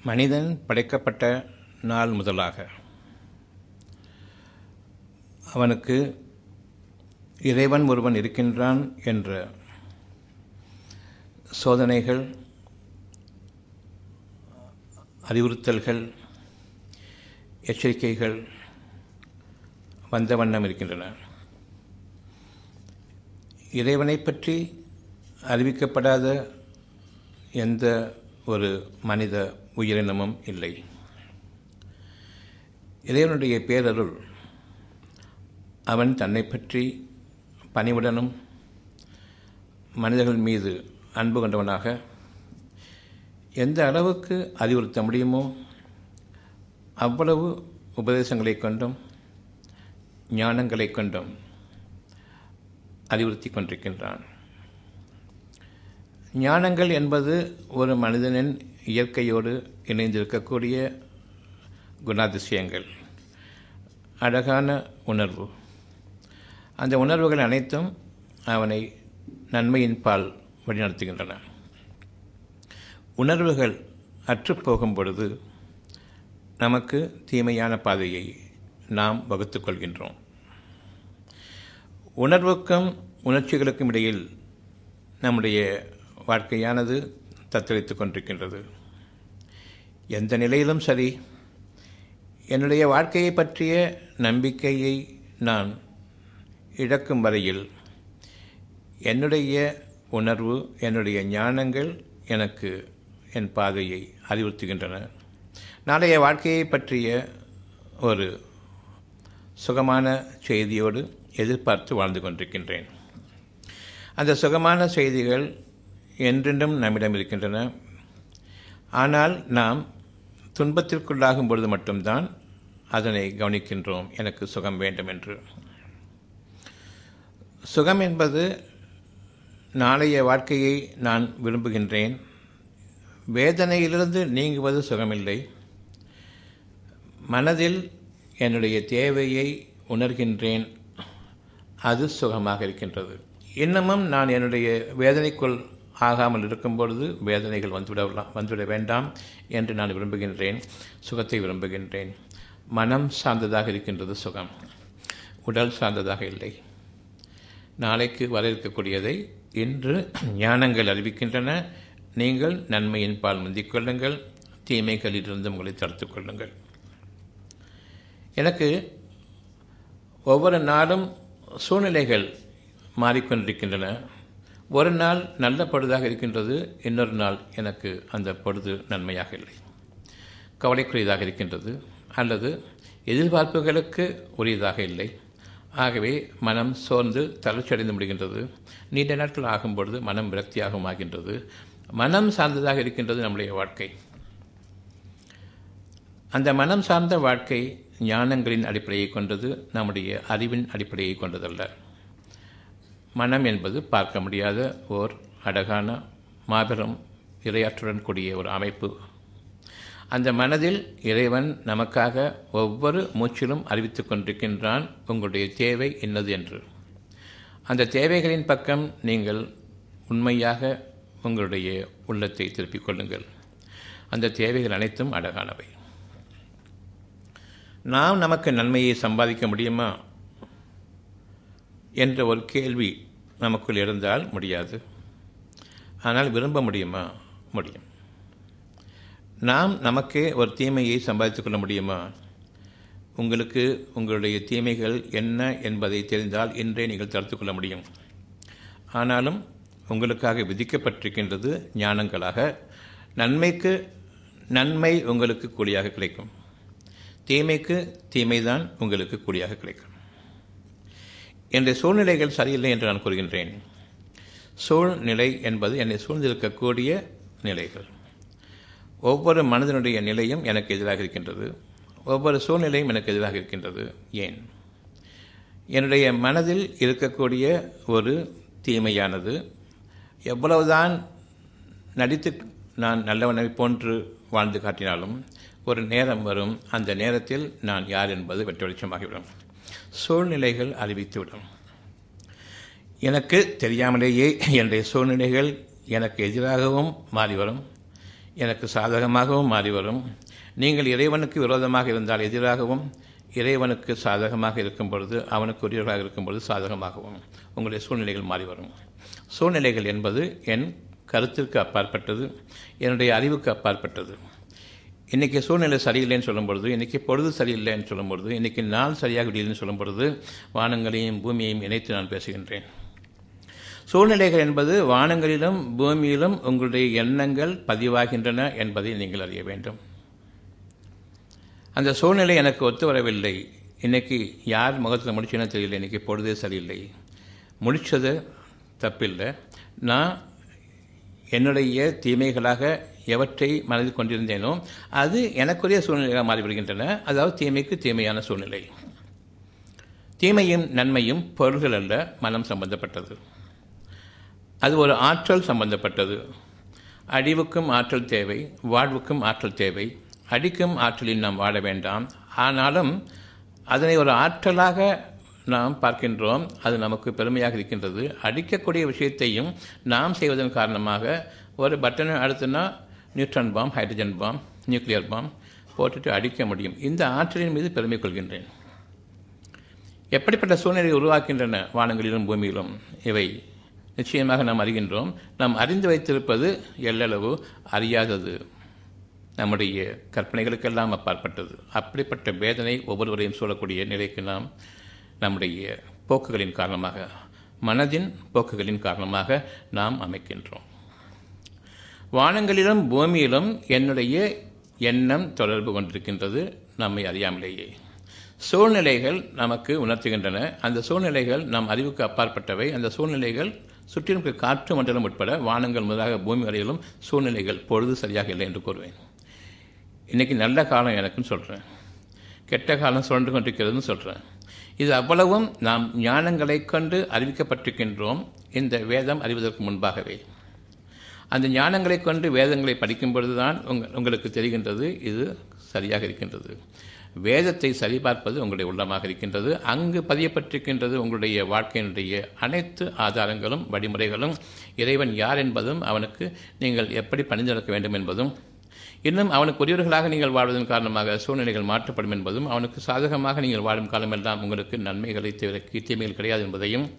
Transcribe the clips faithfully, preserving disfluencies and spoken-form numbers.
மனிதன் படைக்கப்பட்ட நாள் முதலாக அவனுக்கு இறைவன் ஒருவன் இருக்கின்றான் என்ற சோதனைகள், அறிவுறுத்தல்கள், எச்சரிக்கைகள் வந்த வண்ணம் இருக்கின்றன. இறைவனை பற்றி அறிவிக்கப்படாத எந்த ஒரு மனித உயிரினமும் இல்லை. இறைவனுடைய பேரருள் அவன் தன்னை பற்றி பணிவுடனும் மனிதர்கள் மீது அன்பு கொண்டவனாக எந்த அளவுக்கு அறிவுறுத்த முடியுமோ அவ்வளவு உபதேசங்களை கொண்டும் ஞானங்களை கொண்டும் அறிவுறுத்தி கொண்டிருக்கின்றான். ஞானங்கள் என்பது ஒரு மனிதனின் இயற்கையோடு இணைந்திருக்கக்கூடிய குணாதிசயங்கள், அழகான உணர்வு. அந்த உணர்வுகள் அனைத்தும் அவனை நன்மையின் பால் வழிநடத்துகின்றன. உணர்வுகள் அற்றுப்போகும் பொழுது நமக்கு தீமையான பாதையை நாம் வகுத்துக் கொள்கின்றோம். உணர்வுக்கும் உணர்ச்சிகளுக்கும் இடையில் நம்முடைய வாழ்க்கையானது தத்தளித்துக் கொண்டிருக்கின்றது. எந்த நிலையிலும் சரி, என்னுடைய வாழ்க்கையை பற்றிய நம்பிக்கையை நான் இழக்கும் வரையில் என்னுடைய உணர்வு, என்னுடைய ஞானங்கள் எனக்கு என் பாதையை அறிவுறுத்துகின்றன. நாளைய வாழ்க்கையை பற்றிய ஒரு சுகமான செய்தியோடு எதிர்பார்த்து வாழ்ந்து கொண்டிருக்கின்றேன். அந்த சுகமான செய்திகள் என்றென்றும் நம்மிடம் இருக்கின்றன. ஆனால் நாம் துன்பத்திற்குள்ளாகும் பொழுது மட்டும்தான் அதனை கவனிக்கின்றோம், எனக்கு சுகம் வேண்டும் என்று. சுகம் என்பது நாளைய வாழ்க்கையை நான் விரும்புகின்றேன், வேதனையிலிருந்து நீங்குவது சுகமில்லை. மனதில் என்னுடைய தேவையை உணர்கின்றேன், அது சுகமாக இருக்கின்றது. இன்னமும் நான் என்னுடைய வேதனைக்குள் ஆகாமல் இருக்கும் பொழுது வேதனைகள் வந்துவிடலாம் வந்துவிட வேண்டாம் என்று நான் விரும்புகின்றேன், சுகத்தை விரும்புகின்றேன். மனம் சார்ந்ததாக இருக்கின்றது சுகம், உடல் சார்ந்ததாக இல்லை. நாளைக்கு வர இருக்கக்கூடியதை இன்று ஞானங்கள் அறிவிக்கின்றன. நீங்கள் நன்மையின் பால் முந்திக் கொள்ளுங்கள், தீமைகளிலிருந்து உங்களை தடுத்துக் கொள்ளுங்கள். எனக்கு ஒவ்வொரு நாளும் சூழ்நிலைகள் மாறிக்கொண்டிருக்கின்றன. ஒரு நாள் நல்ல பொழுதாக இருக்கின்றது, இன்னொரு நாள் எனக்கு அந்த பொழுது நன்மையாக இல்லை, கவலைக்குரியதாக இருக்கின்றது, அல்லது எதிர்பார்ப்புகளுக்கு உரியதாக இல்லை. ஆகவே மனம் சோர்ந்து தளர்ச்சியடைந்து முடிகின்றது. நீண்ட நாட்கள் ஆகும் பொழுது மனம் விரக்தியாகவும் ஆகின்றது. மனம் சார்ந்ததாக இருக்கின்றது நம்முடைய வாழ்க்கை. அந்த மனம் சார்ந்த வாழ்க்கை ஞானங்களின் அடிப்படையை கொண்டது, நம்முடைய அறிவின் அடிப்படையை கொண்டதல்ல. மனம் என்பது பார்க்க முடியாத ஓர் அழகான மாபெரும் இறையாற்றுடன் கூடிய ஒரு அமைப்பு. அந்த மனதில் இறைவன் நமக்காக ஒவ்வொரு மூச்சிலும் அறிவித்துக் கொண்டிருக்கின்றான், உங்களுடைய தேவை என்னது என்று. அந்த தேவைகளின் பக்கம் நீங்கள் உண்மையாக உங்களுடைய உள்ளத்தை திருப்பிக் கொள்ளுங்கள். அந்த தேவைகள் அனைத்தும் அழகானவை. நாம் நமக்கு நன்மையை சம்பாதிக்க முடியுமா என்ற ஒரு கேள்வி நமக்குள் இருந்தால் முடியாது. ஆனால் விரும்ப முடியுமா? முடியும். நாம் நமக்கே ஒரு தீமையை சம்பாதித்துக் கொள்ள முடியுமா? உங்களுக்கு உங்களுடைய தீமைகள் என்ன என்பதை தெரிந்தால் இன்றே நீங்கள் தடுத்துக் கொள்ள முடியும். ஆனாலும் உங்களுக்காக விதிக்கப்பட்டிருக்கின்றது ஞானங்களாக. நன்மைக்கு நன்மை உங்களுக்கு கூலியாக கிடைக்கும், தீமைக்கு தீமைதான் உங்களுக்கு கூலியாக கிடைக்கும். என்னுடைய சூழ்நிலைகள் சரியில்லை என்று நான் கூறுகின்றேன். சூழ்நிலை என்பது என்னை சூழ்ந்திருக்கக்கூடிய நிலைகள். ஒவ்வொரு மனிதனுடைய நிலையும் எனக்கு எதிராக இருக்கின்றது, ஒவ்வொரு சூழ்நிலையும் எனக்கு எதிராக இருக்கின்றது. ஏன்? என்னுடைய மனதில் இருக்கக்கூடிய ஒரு தீமையானது எவ்வளவுதான் நடித்து நான் நல்லவனை போன்று வாழ்ந்து காட்டினாலும் ஒரு நேரம் வரும், அந்த நேரத்தில் நான் யார் என்பது வெட்ட வெளிச்சமாகிவிடும். சூழ்நிலைகள் அறிவித்துவிடும். எனக்கு தெரியாமலேயே என்னுடைய சூழ்நிலைகள் எனக்கு எதிராகவும் மாறி வரும், எனக்கு சாதகமாகவும் மாறி வரும். நீங்கள் இறைவனுக்கு விரோதமாக இருந்தால் எதிராகவும், இறைவனுக்கு சாதகமாக இருக்கும் பொழுது அவனுக்கு உரியவர்களாக இருக்கும் பொழுது சாதகமாகவும் உங்களுடைய சூழ்நிலைகள் மாறி வரும். சூழ்நிலைகள் என்பது என் கருத்திற்கு அப்பாற்பட்டது, என்னுடைய அறிவுக்கு அப்பாற்பட்டது. இன்றைக்கி சூழ்நிலை சரியில்லைன்னு சொல்லும் பொழுது, இன்றைக்கி பொழுது சரியில்லைன்னு சொல்லும் பொழுது, இன்றைக்கி நாள் சரியாக இல்லைன்னு சொல்லும் பொழுது வானங்களையும் பூமியையும் இணைத்து நான் பேசுகின்றேன். சூழ்நிலைகள் என்பது வானங்களிலும் பூமியிலும் உங்களுடைய எண்ணங்கள் பதிவாகின்றன என்பதை நீங்கள் அறிய வேண்டும். அந்த சூழ்நிலை எனக்கு ஒத்து வரவில்லை, இன்றைக்கி யார் முகத்தில் முடிச்சுன்னு தெரியல, இன்றைக்கி பொழுதே சரியில்லை, முடித்தது தப்பில்லை, நான் என்னுடைய தீமைகளாக எவற்றை மனதில் கொண்டிருந்தேனோ அது எனக்குரிய சூழ்நிலையாக மாறிவிடுகின்றன. அதாவது தீமைக்கு தீமையான சூழ்நிலை. தீமையும் நன்மையும் பொருள்கள் அல்ல, மனம் சம்பந்தப்பட்டது. அது ஒரு ஆற்றல் சம்பந்தப்பட்டது. அழிவுக்கும் ஆற்றல் தேவை, வாழ்வுக்கும் ஆற்றல் தேவை. அடிக்கும் ஆற்றலில் நாம் வாழ வேண்டாம், ஆனாலும் அதனை ஒரு ஆற்றலாக நாம் பார்க்கின்றோம். அது நமக்கு பெருமையாக இருக்கின்றது. அடிக்கக்கூடிய விஷயத்தையும் நாம் செய்வதன் காரணமாக ஒரு பட்டனை அழுத்தினா neutron bomb, hydrogen bomb, nuclear bomb போட்டுட்டு அடிக்க முடியும். இந்த ஆற்றலின் மீது பெருமை கொள்கின்றேன். எப்படிப்பட்ட சூழ்நிலை உருவாக்கின்றன வானங்களிலும் பூமியிலும் இவை நிச்சயமாக நாம் அறிகின்றோம். நாம் அறிந்து வைத்திருப்பது எல்லளவு அறியாதது, நம்முடைய கற்பனைகளுக்கெல்லாம் அப்பாற்பட்டது. அப்படிப்பட்ட வேதனை ஒவ்வொருவரையும் சூழக்கூடிய நிலைக்கு நாம் நம்முடைய போக்குகளின் காரணமாக, மனதின் போக்குகளின் காரணமாக நாம் அமைக்கின்றோம். வானங்களிலும் பூமியிலும் என்னுடைய எண்ணம் தொடர்பு கொண்டிருக்கின்றது நம்மை அறியாமலேயே. சூழ்நிலைகள் நமக்கு உணர்த்துகின்றன. அந்த சூழ்நிலைகள் நம் அறிவுக்கு அப்பாற்பட்டவை. அந்த சூழ்நிலைகள் சுற்றிலும் காற்று மண்டலம் உட்பட வானங்கள் முதலாக பூமி வரையிலும் சூழ்நிலைகள் பொழுது சரியாக இல்லை என்று கூறுவேன். இன்றைக்கி நல்ல காலம் எனக்குன்னு சொல்கிறேன், கெட்ட காலம் சுழன்று கொண்டிருக்கிறதுன்னு சொல்கிறேன். இது அவ்வளவும் நாம் ஞானங்களை கொண்டு அறிவிக்கப்பட்டிருக்கின்றோம் இந்த வேதம் அறிவதற்கு முன்பாகவே. அந்த ஞானங்களை கொண்டு வேதங்களை படிக்கும் பொழுதுதான் உங்கள் உங்களுக்கு தெரிகின்றது இது சரியாக இருக்கின்றது. வேதத்தை சரிபார்ப்பது உங்களுடைய உள்ளமாக இருக்கின்றது. அங்கு பதியப்பட்டிருக்கின்றது உங்களுடைய வாழ்க்கையினுடைய அனைத்து ஆதாரங்களும் வழிமுறைகளும், இறைவன் யார் என்பதும், அவனுக்கு நீங்கள் எப்படி பணிந்து நடக்க வேண்டும் என்பதும், இன்னும் அவனுக்கு உரியவர்களாக நீங்கள் வாழ்வதன் காரணமாக சூழ்நிலைகள் மாற்றப்படும் என்பதும், அவனுக்கு சாதகமாக நீங்கள் வாழும் காலமெல்லாம் உங்களுக்கு நன்மைகளை தவிர தீமைகள் கிடையாது என்பதையும்,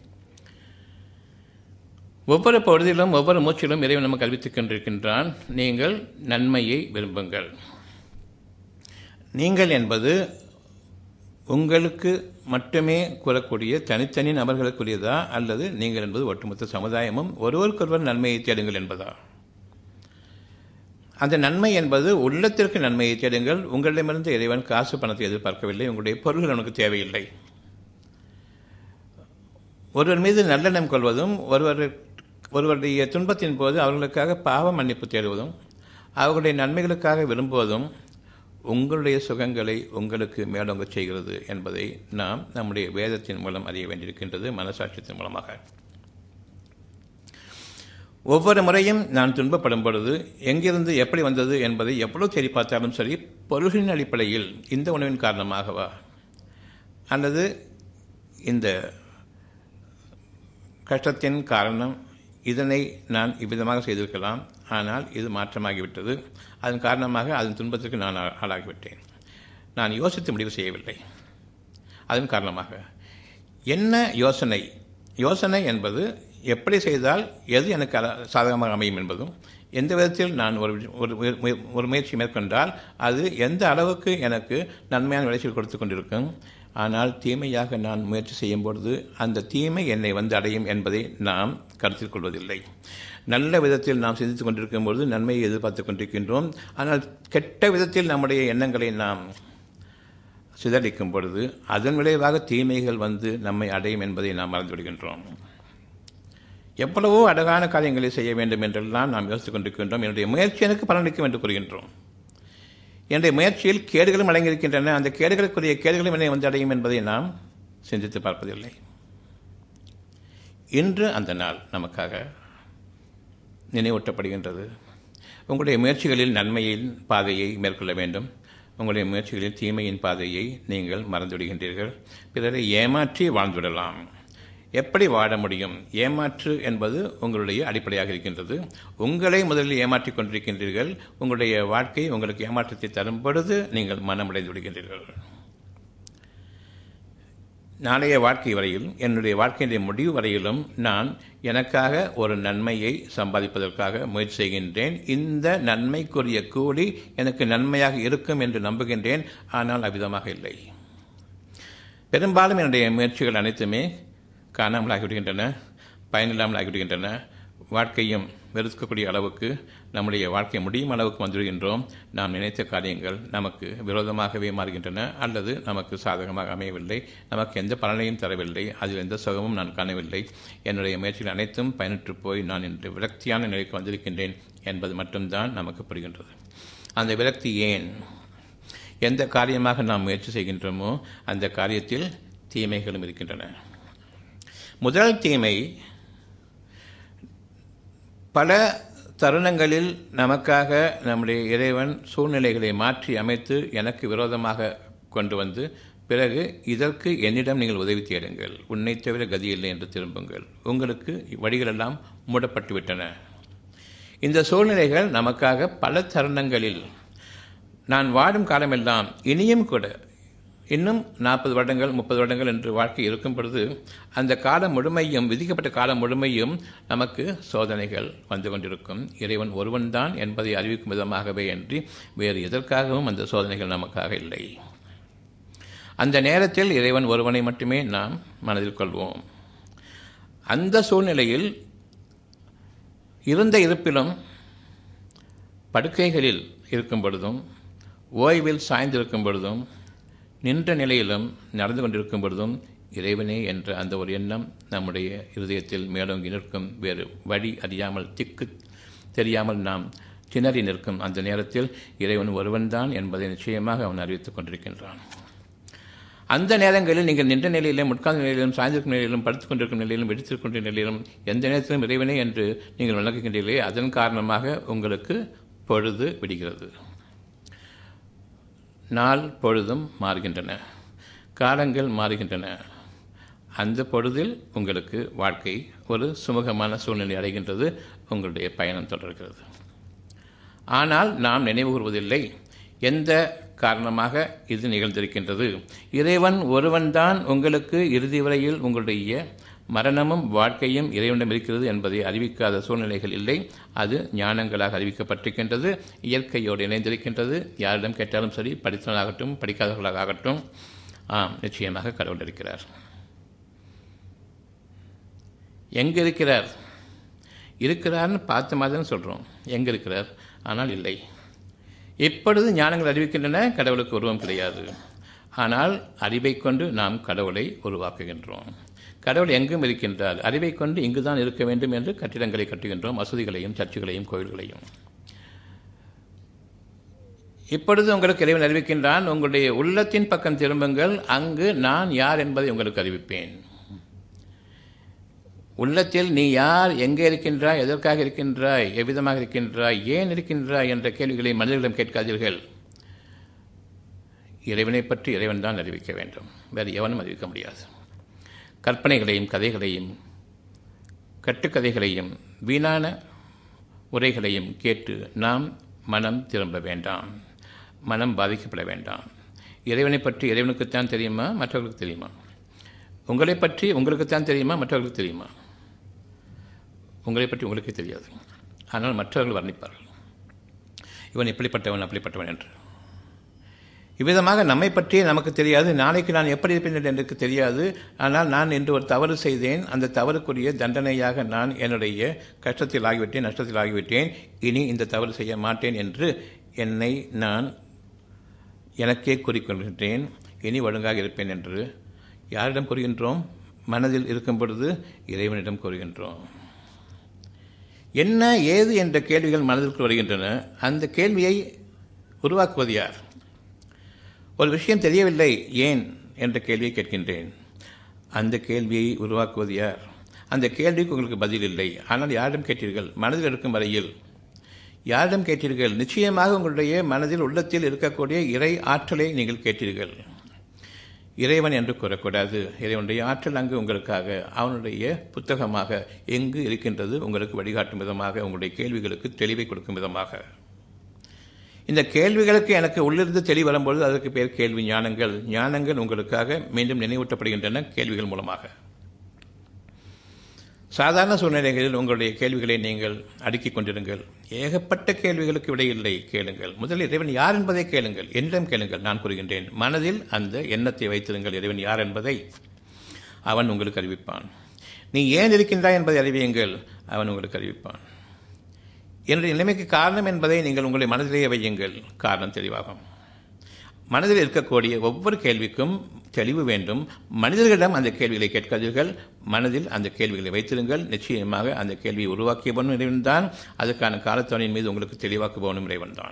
ஒவ்வொரு பொழுதிலும் ஒவ்வொரு மூச்சிலும் இறைவன் நமக்கு அறிவித்துக் கொண்டிருக்கின்றான். நீங்கள் நன்மையை விரும்புங்கள். நீங்கள் என்பது உங்களுக்கு மட்டுமே கூறக்கூடிய தனித்தனி நபர்களுக்குரியதா, அல்லது நீங்கள் என்பது ஒட்டுமொத்த சமுதாயமும் ஒருவருக்கொருவர் நன்மையை தேடுங்கள் என்பதா? அந்த நன்மை என்பது உள்ளத்திற்கு நன்மையை தேடுங்கள். உங்களிடமிருந்து இறைவன் காசு பணத்தை எதிர்பார்க்கவில்லை, உங்களுடைய பொருள்கள் உனக்கு தேவையில்லை. ஒருவர் மீது நல்லெண்ணம் கொள்வதும், ஒருவர் ஒருவருடைய துன்பத்தின் போது அவர்களுக்காக பாவ மன்னிப்பு தேடுவதும், அவர்களுடைய நன்மைகளுக்காக விரும்புவதும் உங்களுடைய சுகங்களை உங்களுக்கு மேலோங்க செய்கிறது என்பதை நாம் நம்முடைய வேதத்தின் மூலம் அறிய வேண்டியிருக்கின்றது, மனசாட்சியத்தின் மூலமாக. ஒவ்வொரு முறையும் நான் துன்பப்படும் பொழுது எங்கிருந்து எப்படி வந்தது என்பதை எவ்வளவு தேடி பார்த்தாலும் சரி, பொருள்களின் அடிப்படையில் இந்த உணவின் காரணமாகவா, அல்லது இந்த கஷ்டத்தின் காரணம் இதனை நான் இவ்விதமாக செய்திருக்கலாம், ஆனால் இது மாற்றமாகிவிட்டது, அதன் காரணமாக அதன் துன்பத்திற்கு நான் ஆளாகிவிட்டேன், நான் யோசித்து முடிவு செய்யவில்லை, அதன் காரணமாக என்ன யோசனை யோசனை என்பது எப்படி செய்தால் எது எனக்கு சாதகமாக அமையும் என்பதும், எந்த விதத்தில் நான் ஒரு ஒரு முயற்சி மேற்கொண்டால் அது எந்த அளவுக்கு எனக்கு நன்மையான விளைச்சல் கொடுத்து கொண்டிருக்கும், ஆனால் தீமையாக நான் முயற்சி செய்யும் பொழுது அந்த தீமை என்னை வந்து அடையும் என்பதை நாம் கருத்தில் கொள்வதில்லை. நல்ல விதத்தில் நாம் சிந்தித்துக் கொண்டிருக்கும் பொழுது நன்மையை எதிர்பார்த்து கொண்டிருக்கின்றோம். ஆனால் கெட்ட விதத்தில் நம்முடைய எண்ணங்களை நாம் சிதறடிக்கும் பொழுது அதன் விளைவாக தீமைகள் வந்து நம்மை அடையும் என்பதை நாம் மறந்துவிடுகின்றோம். எவ்வளவோ அழகான காரியங்களை செய்ய வேண்டும் என்றெல்லாம் நாம் யோசித்துக் கொண்டிருக்கின்றோம். என்னுடைய முயற்சி எனக்கு பலனளிக்கும் என்று கூறுகின்றோம். என்னுடைய முயற்சியில் கேடுகளும் அடங்கியிருக்கின்றன, அந்த கேடுகளுக்குரிய கேடுகளும் என்னை வந்து அடையும் என்பதை நாம் சிந்தித்து பார்ப்பதில்லை. இன்று அந்த நாள் நமக்காக நினைவூட்டப்படுகின்றது. உங்களுடைய முயற்சிகளில் நன்மையின் பாதையை மேற்கொள்ள வேண்டும். உங்களுடைய முயற்சிகளில் தீமையின் பாதையை நீங்கள் மறந்துவிடுகின்றீர்கள். பிறரை ஏமாற்றி வாழ்ந்துவிடலாம். எப்படி வாழ முடியும்? ஏமாற்று என்பது உங்களுடைய அடிப்படையாக இருக்கின்றது. உங்களை முதலில் ஏமாற்றிக் கொண்டிருக்கின்றீர்கள். உங்களுடைய வாழ்க்கை உங்களுக்கு ஏமாற்றத்தை தரும் பொழுது நீங்கள் மனமடைந்து விடுகின்றீர்கள். நாளைய வாழ்க்கை வரையில், என்னுடைய வாழ்க்கையினுடைய முடிவு வரையிலும் நான் எனக்காக ஒரு நன்மையை சம்பாதிப்பதற்காக முயற்சி செய்கின்றேன். இந்த நன்மைக்குரிய கூலி எனக்கு நன்மையாக இருக்கும் என்று நம்புகின்றேன். ஆனால் அவ்விதமாக இல்லை. பெரும்பாலும் என்னுடைய முயற்சிகள் அனைத்துமே காணாமல் ஆகிவிடுகின்றன, பயனில்லாமல் ஆகிவிடுகின்றன. வாழ்க்கையும் வெறுக்கக்கூடிய அளவுக்கு, நம்முடைய வாழ்க்கை முடியும் அளவுக்கு வந்துவிடுகின்றோம். நாம் நினைத்த காரியங்கள் நமக்கு விரோதமாகவே மாறுகின்றன, அல்லது நமக்கு சாதகமாக அமையவில்லை, நமக்கு எந்த பலனையும் தரவில்லை, அதில் எந்த சுகமும் நான் காணவில்லை. என்னுடைய முயற்சிகள் அனைத்தும் பயனற்று போய் நான் இன்று விரக்தியான நிலைக்கு வந்திருக்கின்றேன் என்பது மட்டும்தான் நமக்கு புரிகின்றது. அந்த விரக்தி ஏன்? எந்த காரியமாக நாம் முயற்சி செய்கின்றோமோ அந்த காரியத்தில் தீமைகளும் இருக்கின்றன. முதல் தீமை, பல தருணங்களில் நமக்காக நம்முடைய இறைவன் சூழ்நிலைகளை மாற்றி அமைத்து எனக்கு விரோதமாக கொண்டு வந்து, பிறகு இதற்கு என்னிடம் நீங்கள் உதவி தேடுங்கள், உன்னை தவிர கதியில்லை என்று திரும்புங்கள், உங்களுக்கு வழிகளெல்லாம் மூடப்பட்டுவிட்டன. இந்த சூழ்நிலைகள் நமக்காக பல தருணங்களில், நான் வாடும் காலமெல்லாம் இனியும் கூட, இன்னும் நாற்பது வருடங்கள் முப்பது வருடங்கள் என்று வாழ்க்கை இருக்கும் பொழுது, அந்த காலம் முழுமையும், விதிக்கப்பட்ட காலம் முழுமையும் நமக்கு சோதனைகள் வந்து கொண்டிருக்கும். இறைவன் ஒருவன்தான் என்பதை அறிவிக்கும் விதமாகவே அன்றி வேறு எதற்காகவும் அந்த சோதனைகள் நமக்காக இல்லை. அந்த நேரத்தில் இறைவன் ஒருவனை மட்டுமே நாம் மனதில் கொள்வோம். அந்த சூழ்நிலையில் இருந்த இருப்பிலும், படுக்கைகளில் இருக்கும் பொழுதும், ஓய்வில் சாய்ந்திருக்கும் பொழுதும், நின்ற நிலையிலும், நடந்து கொண்டிருக்கும் பொழுதும் இறைவனே என்ற அந்த ஒரு எண்ணம் நம்முடைய இருதயத்தில் மேலோங்கி நிற்கும். வேறு வழி அறியாமல், திக்கு தெரியாமல் நாம் திணறி நிற்கும் அந்த நேரத்தில் இறைவன் ஒருவன்தான் என்பதை நிச்சயமாக அவன் அறிவித்துக் கொண்டிருக்கின்றான். அந்த நேரங்களில் நீங்கள் நின்ற நிலையிலும், உட்கார்ந்த நிலையிலும், சாய்ந்திருக்கும் நிலையிலும், படுத்துக் கொண்டிருக்கும் நிலையிலும், வெடித்திருக்கின்ற நிலையிலும், எந்த நேரத்திலும் இறைவனே என்று நீங்கள் விளக்குகின்றீர்களே, அதன் காரணமாக உங்களுக்கு பொழுது விடுகிறது. நாள் பொழுதும் மாறுகின்றன, காலங்கள் மாறுகின்றன. அந்த பொழுதில் உங்களுக்கு வாழ்க்கை ஒரு சுமூகமான சூழ்நிலை அடைகின்றது, உங்களுடைய பயணம் தொடர்கிறது. ஆனால் நாம் நினைவு கூறுவதில்லை எந்த காரணமாக இது நிகழ்ந்திருக்கின்றது. இறைவன் ஒருவன்தான் உங்களுக்கு இறுதி வரையில் உங்களுடைய மரணமும் வாழ்க்கையும் இறைவனிடம் இருக்கிறது என்பதை அறிவிக்காத சூழ்நிலைகள் இல்லை. அது ஞானங்களாக அறிவிக்கப்பட்டிருக்கின்றது, இயற்கையோடு இணைந்திருக்கின்றது. யாரிடம் கேட்டாலும் சரி, படித்தவர்களாகட்டும் படிக்காதவர்களாகட்டும், ஆம், நிச்சயமாக கடவுள் இருக்கிறார். எங்கே இருக்கிறார்? இருக்கிறார்னு பார்த்த மாதிரி சொல்கிறோம், எங்கே இருக்கிறார்? ஆனால் இல்லை. இப்பொழுது ஞானங்கள் அறிவிக்கின்றன, கடவுளுக்கு உருவம் கிடையாது. ஆனால் அறிவை கொண்டு நாம் கடவுளை உருவாக்குகின்றோம். கடவுள் எங்கும் இருக்கின்றார், அறிவை கொண்டு இங்குதான் இருக்க வேண்டும் என்று கட்டிடங்களை கட்டுகின்றோம், மசூதிகளையும், சர்ச்சுகளையும், கோயில்களையும். இப்பொழுது உங்களுக்கு இறைவன் அறிவிக்கின்றான், உங்களுடைய உள்ளத்தின் பக்கம் திரும்புங்கள், அங்கு நான் யார் என்பதை உங்களுக்கு அறிவிப்பேன். உள்ளத்தில் நீ யார், எங்கே இருக்கின்றாய், எதற்காக இருக்கின்றாய், எவ்விதமாக இருக்கின்றாய், ஏன் இருக்கின்றாய் என்ற கேள்விகளை மனிதர்களிடம் கேட்காதீர்கள். இறைவனை பற்றி இறைவன் தான் அறிவிக்க வேண்டும், வேறு எவனும் அறிவிக்க முடியாது. கற்பனைகளையும், கதைகளையும், கட்டுக்கதைகளையும், வீணான உரைகளையும் கேட்டு நாம் மனம் திரும்ப வேண்டாம், மனம் பாதிக்கப்பட வேண்டாம். இறைவனை பற்றி இறைவனுக்குத்தான் தெரியுமா, மற்றவர்களுக்கு தெரியுமா? உங்களை பற்றி உங்களுக்குத்தான் தெரியுமா, மற்றவர்களுக்கு தெரியுமா? உங்களை பற்றி உங்களுக்கே தெரியாது, ஆனால் மற்றவர்கள் வர்ணிப்பார்கள், இவன் இப்படிப்பட்டவன் அப்படிப்பட்டவன் என்று. இவ்விதமாக நம்மை பற்றி நமக்கு தெரியாது, நாளைக்கு நான் எப்படி இருப்பேன் என்று எனக்கு தெரியாது. ஆனால் நான் இன்று ஒரு தவறு செய்தேன், அந்த தவறுக்குரிய தண்டனையாக நான் என்னுடைய கஷ்டத்தில் ஆகிவிட்டேன், நஷ்டத்தில் ஆகிவிட்டேன், இனி இந்த தவறு செய்ய மாட்டேன் என்று என்னை நான் எனக்கே கூறிக்கொள்கின்றேன். இனி ஒழுங்காக இருப்பேன் என்று யாரிடம் கூறுகின்றோம்? மனதில் இருக்கும் பொழுது இறைவனிடம் கூறுகின்றோம். என்ன ஏது என்ற கேள்விகள் மனதிற்கு வருகின்றன. அந்த கேள்வியை உருவாக்குவது யார்? ஒரு விஷயம் தெரியவில்லை, ஏன் என்ற கேள்வியை கேட்கின்றேன். அந்த கேள்வியை உருவாக்குவது யார்? அந்த கேள்விக்கு உங்களுக்கு பதில் இல்லை. ஆனால் யாரிடம் கேட்டீர்கள்? மனதில் இருக்கும் வரையில் யாரிடம் கேட்டீர்கள்? நிச்சயமாக உங்களுடைய மனதில், உள்ளத்தில் இருக்கக்கூடிய இறை ஆற்றலை நீங்கள் கேட்டீர்கள். இறைவன் என்று கூறக்கூடாது. இறைவனுடைய ஆற்றல் அங்கு உங்களுக்காக அவனுடைய புத்தகமாக எங்கு இருக்கின்றது, உங்களுக்கு வழிகாட்டும் விதமாக, உங்களுடைய கேள்விகளுக்கு தெளிவை கொடுக்கும் விதமாக. இந்த கேள்விகளுக்கு எனக்கு உள்ளிருந்து தெளிவு வரும்பொழுது அதற்கு பேர் கேள்வி ஞானங்கள். ஞானங்கள் உங்களுக்காக மீண்டும் நினைவூட்டப்படுகின்றன கேள்விகள் மூலமாக. சாதாரண சூழ்நிலைகளில் உங்களுடைய கேள்விகளை நீங்கள் அடுக்கிக் கொண்டிருங்கள். ஏகப்பட்ட கேள்விகளுக்கு விடையில்லை, கேளுங்கள். முதலில் இறைவன் யார் என்பதை கேளுங்கள். என்னிடம் கேளுங்கள், நான் கூறுகின்றேன். மனதில் அந்த எண்ணத்தை வைத்திருங்கள். இறைவன் யார் என்பதை அவன் உங்களுக்கு அறிவிப்பான். நீ ஏன் இருக்கின்றாய் என்பதை அறிவியுங்கள், அவன் உங்களுக்கு அறிவிப்பான். என்னுடைய நிலைமைக்கு காரணம் என்பதை நீங்கள் உங்களுடைய மனதிலேயே வையுங்கள், காரணம் தெளிவாகும். மனதில் இருக்கக்கூடிய ஒவ்வொரு கேள்விக்கும் தெளிவு வேண்டும். மனிதர்களிடம் அந்த கேள்விகளை கேட்காதீர்கள், மனதில் அந்த கேள்விகளை வைத்திருங்கள். நிச்சயமாக அந்த கேள்வியை உருவாக்கியவனும் இறைவன் தான், அதுக்கான காலத்தவனின் மீது உங்களுக்கு தெளிவாக்குபவனும் இறைவன் தான்.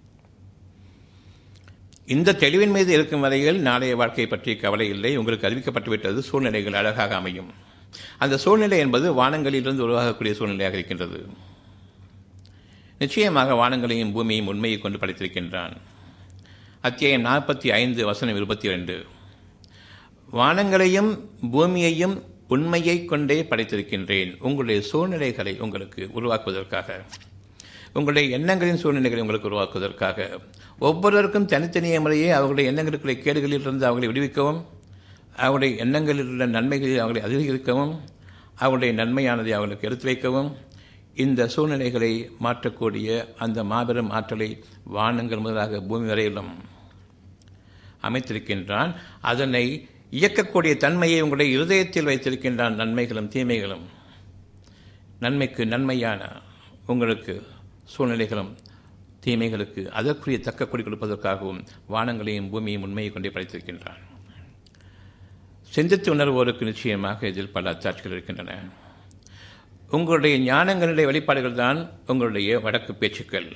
இந்த தெளிவின் மீது இருக்கும் வரையில் நாளைய வாழ்க்கையை பற்றி கவலை இல்லை. உங்களுக்கு அறிவிக்கப்பட்டுவிட்டது. சூழ்நிலைகள் அழகாக அமையும். அந்த சூழ்நிலை என்பது வானங்களிலிருந்து உருவாகக்கூடிய சூழ்நிலையாக இருக்கின்றது. நிச்சயமாக வானங்களையும் பூமியையும் உண்மையை கொண்டு படைத்திருக்கின்றான். அத்தியாயம் நாற்பத்தி ஐந்து வசனம் இருபத்தி ரெண்டு. வானங்களையும் பூமியையும் உண்மையை கொண்டே படைத்திருக்கின்றேன். உங்களுடைய சூழ்நிலைகளை உங்களுக்கு உருவாக்குவதற்காக, உங்களுடைய எண்ணங்களின் சூழ்நிலைகளை உங்களுக்கு உருவாக்குவதற்காக, ஒவ்வொருவருக்கும் தனித்தனிய முறையே அவர்களுடைய எண்ணங்களுக்குரிய கேடுகளிலிருந்து அவர்களை விடுவிக்கவும், அவருடைய எண்ணங்களில் உள்ள நன்மைகளில் அவர்களை அதிகரிக்கவும், அவருடைய நன்மையானதை அவர்களுக்கு எடுத்து வைக்கவும், இந்த சூழ்நிலைகளை மாற்றக்கூடிய அந்த மாபெரும் ஆற்றலை வானங்கள் முதலாக பூமி வரையிலும் அமைத்திருக்கின்றான். அதனை இயக்கக்கூடிய தன்மையை உங்களுடைய இருதயத்தில் வைத்திருக்கின்றான். நன்மைகளும் தீமைகளும், நன்மைக்கு நன்மையான உங்களுக்கு சூழ்நிலைகளும் தீமைகளுக்கு அதற்குரிய தக்க கொடி கொடுப்பதற்காகவும் வானங்களையும் பூமியையும் உண்மையை கொண்டே படைத்திருக்கின்றான். சிந்தித்து உணர்வோருக்கு நிச்சயமாக இதில் பல அத்தாட்சிகள் இருக்கின்றன. உங்களுடைய ஞானங்களுடைய வெளிப்பாடுகள் தான் உங்களுடைய வடக்கு பேச்சுக்கள்.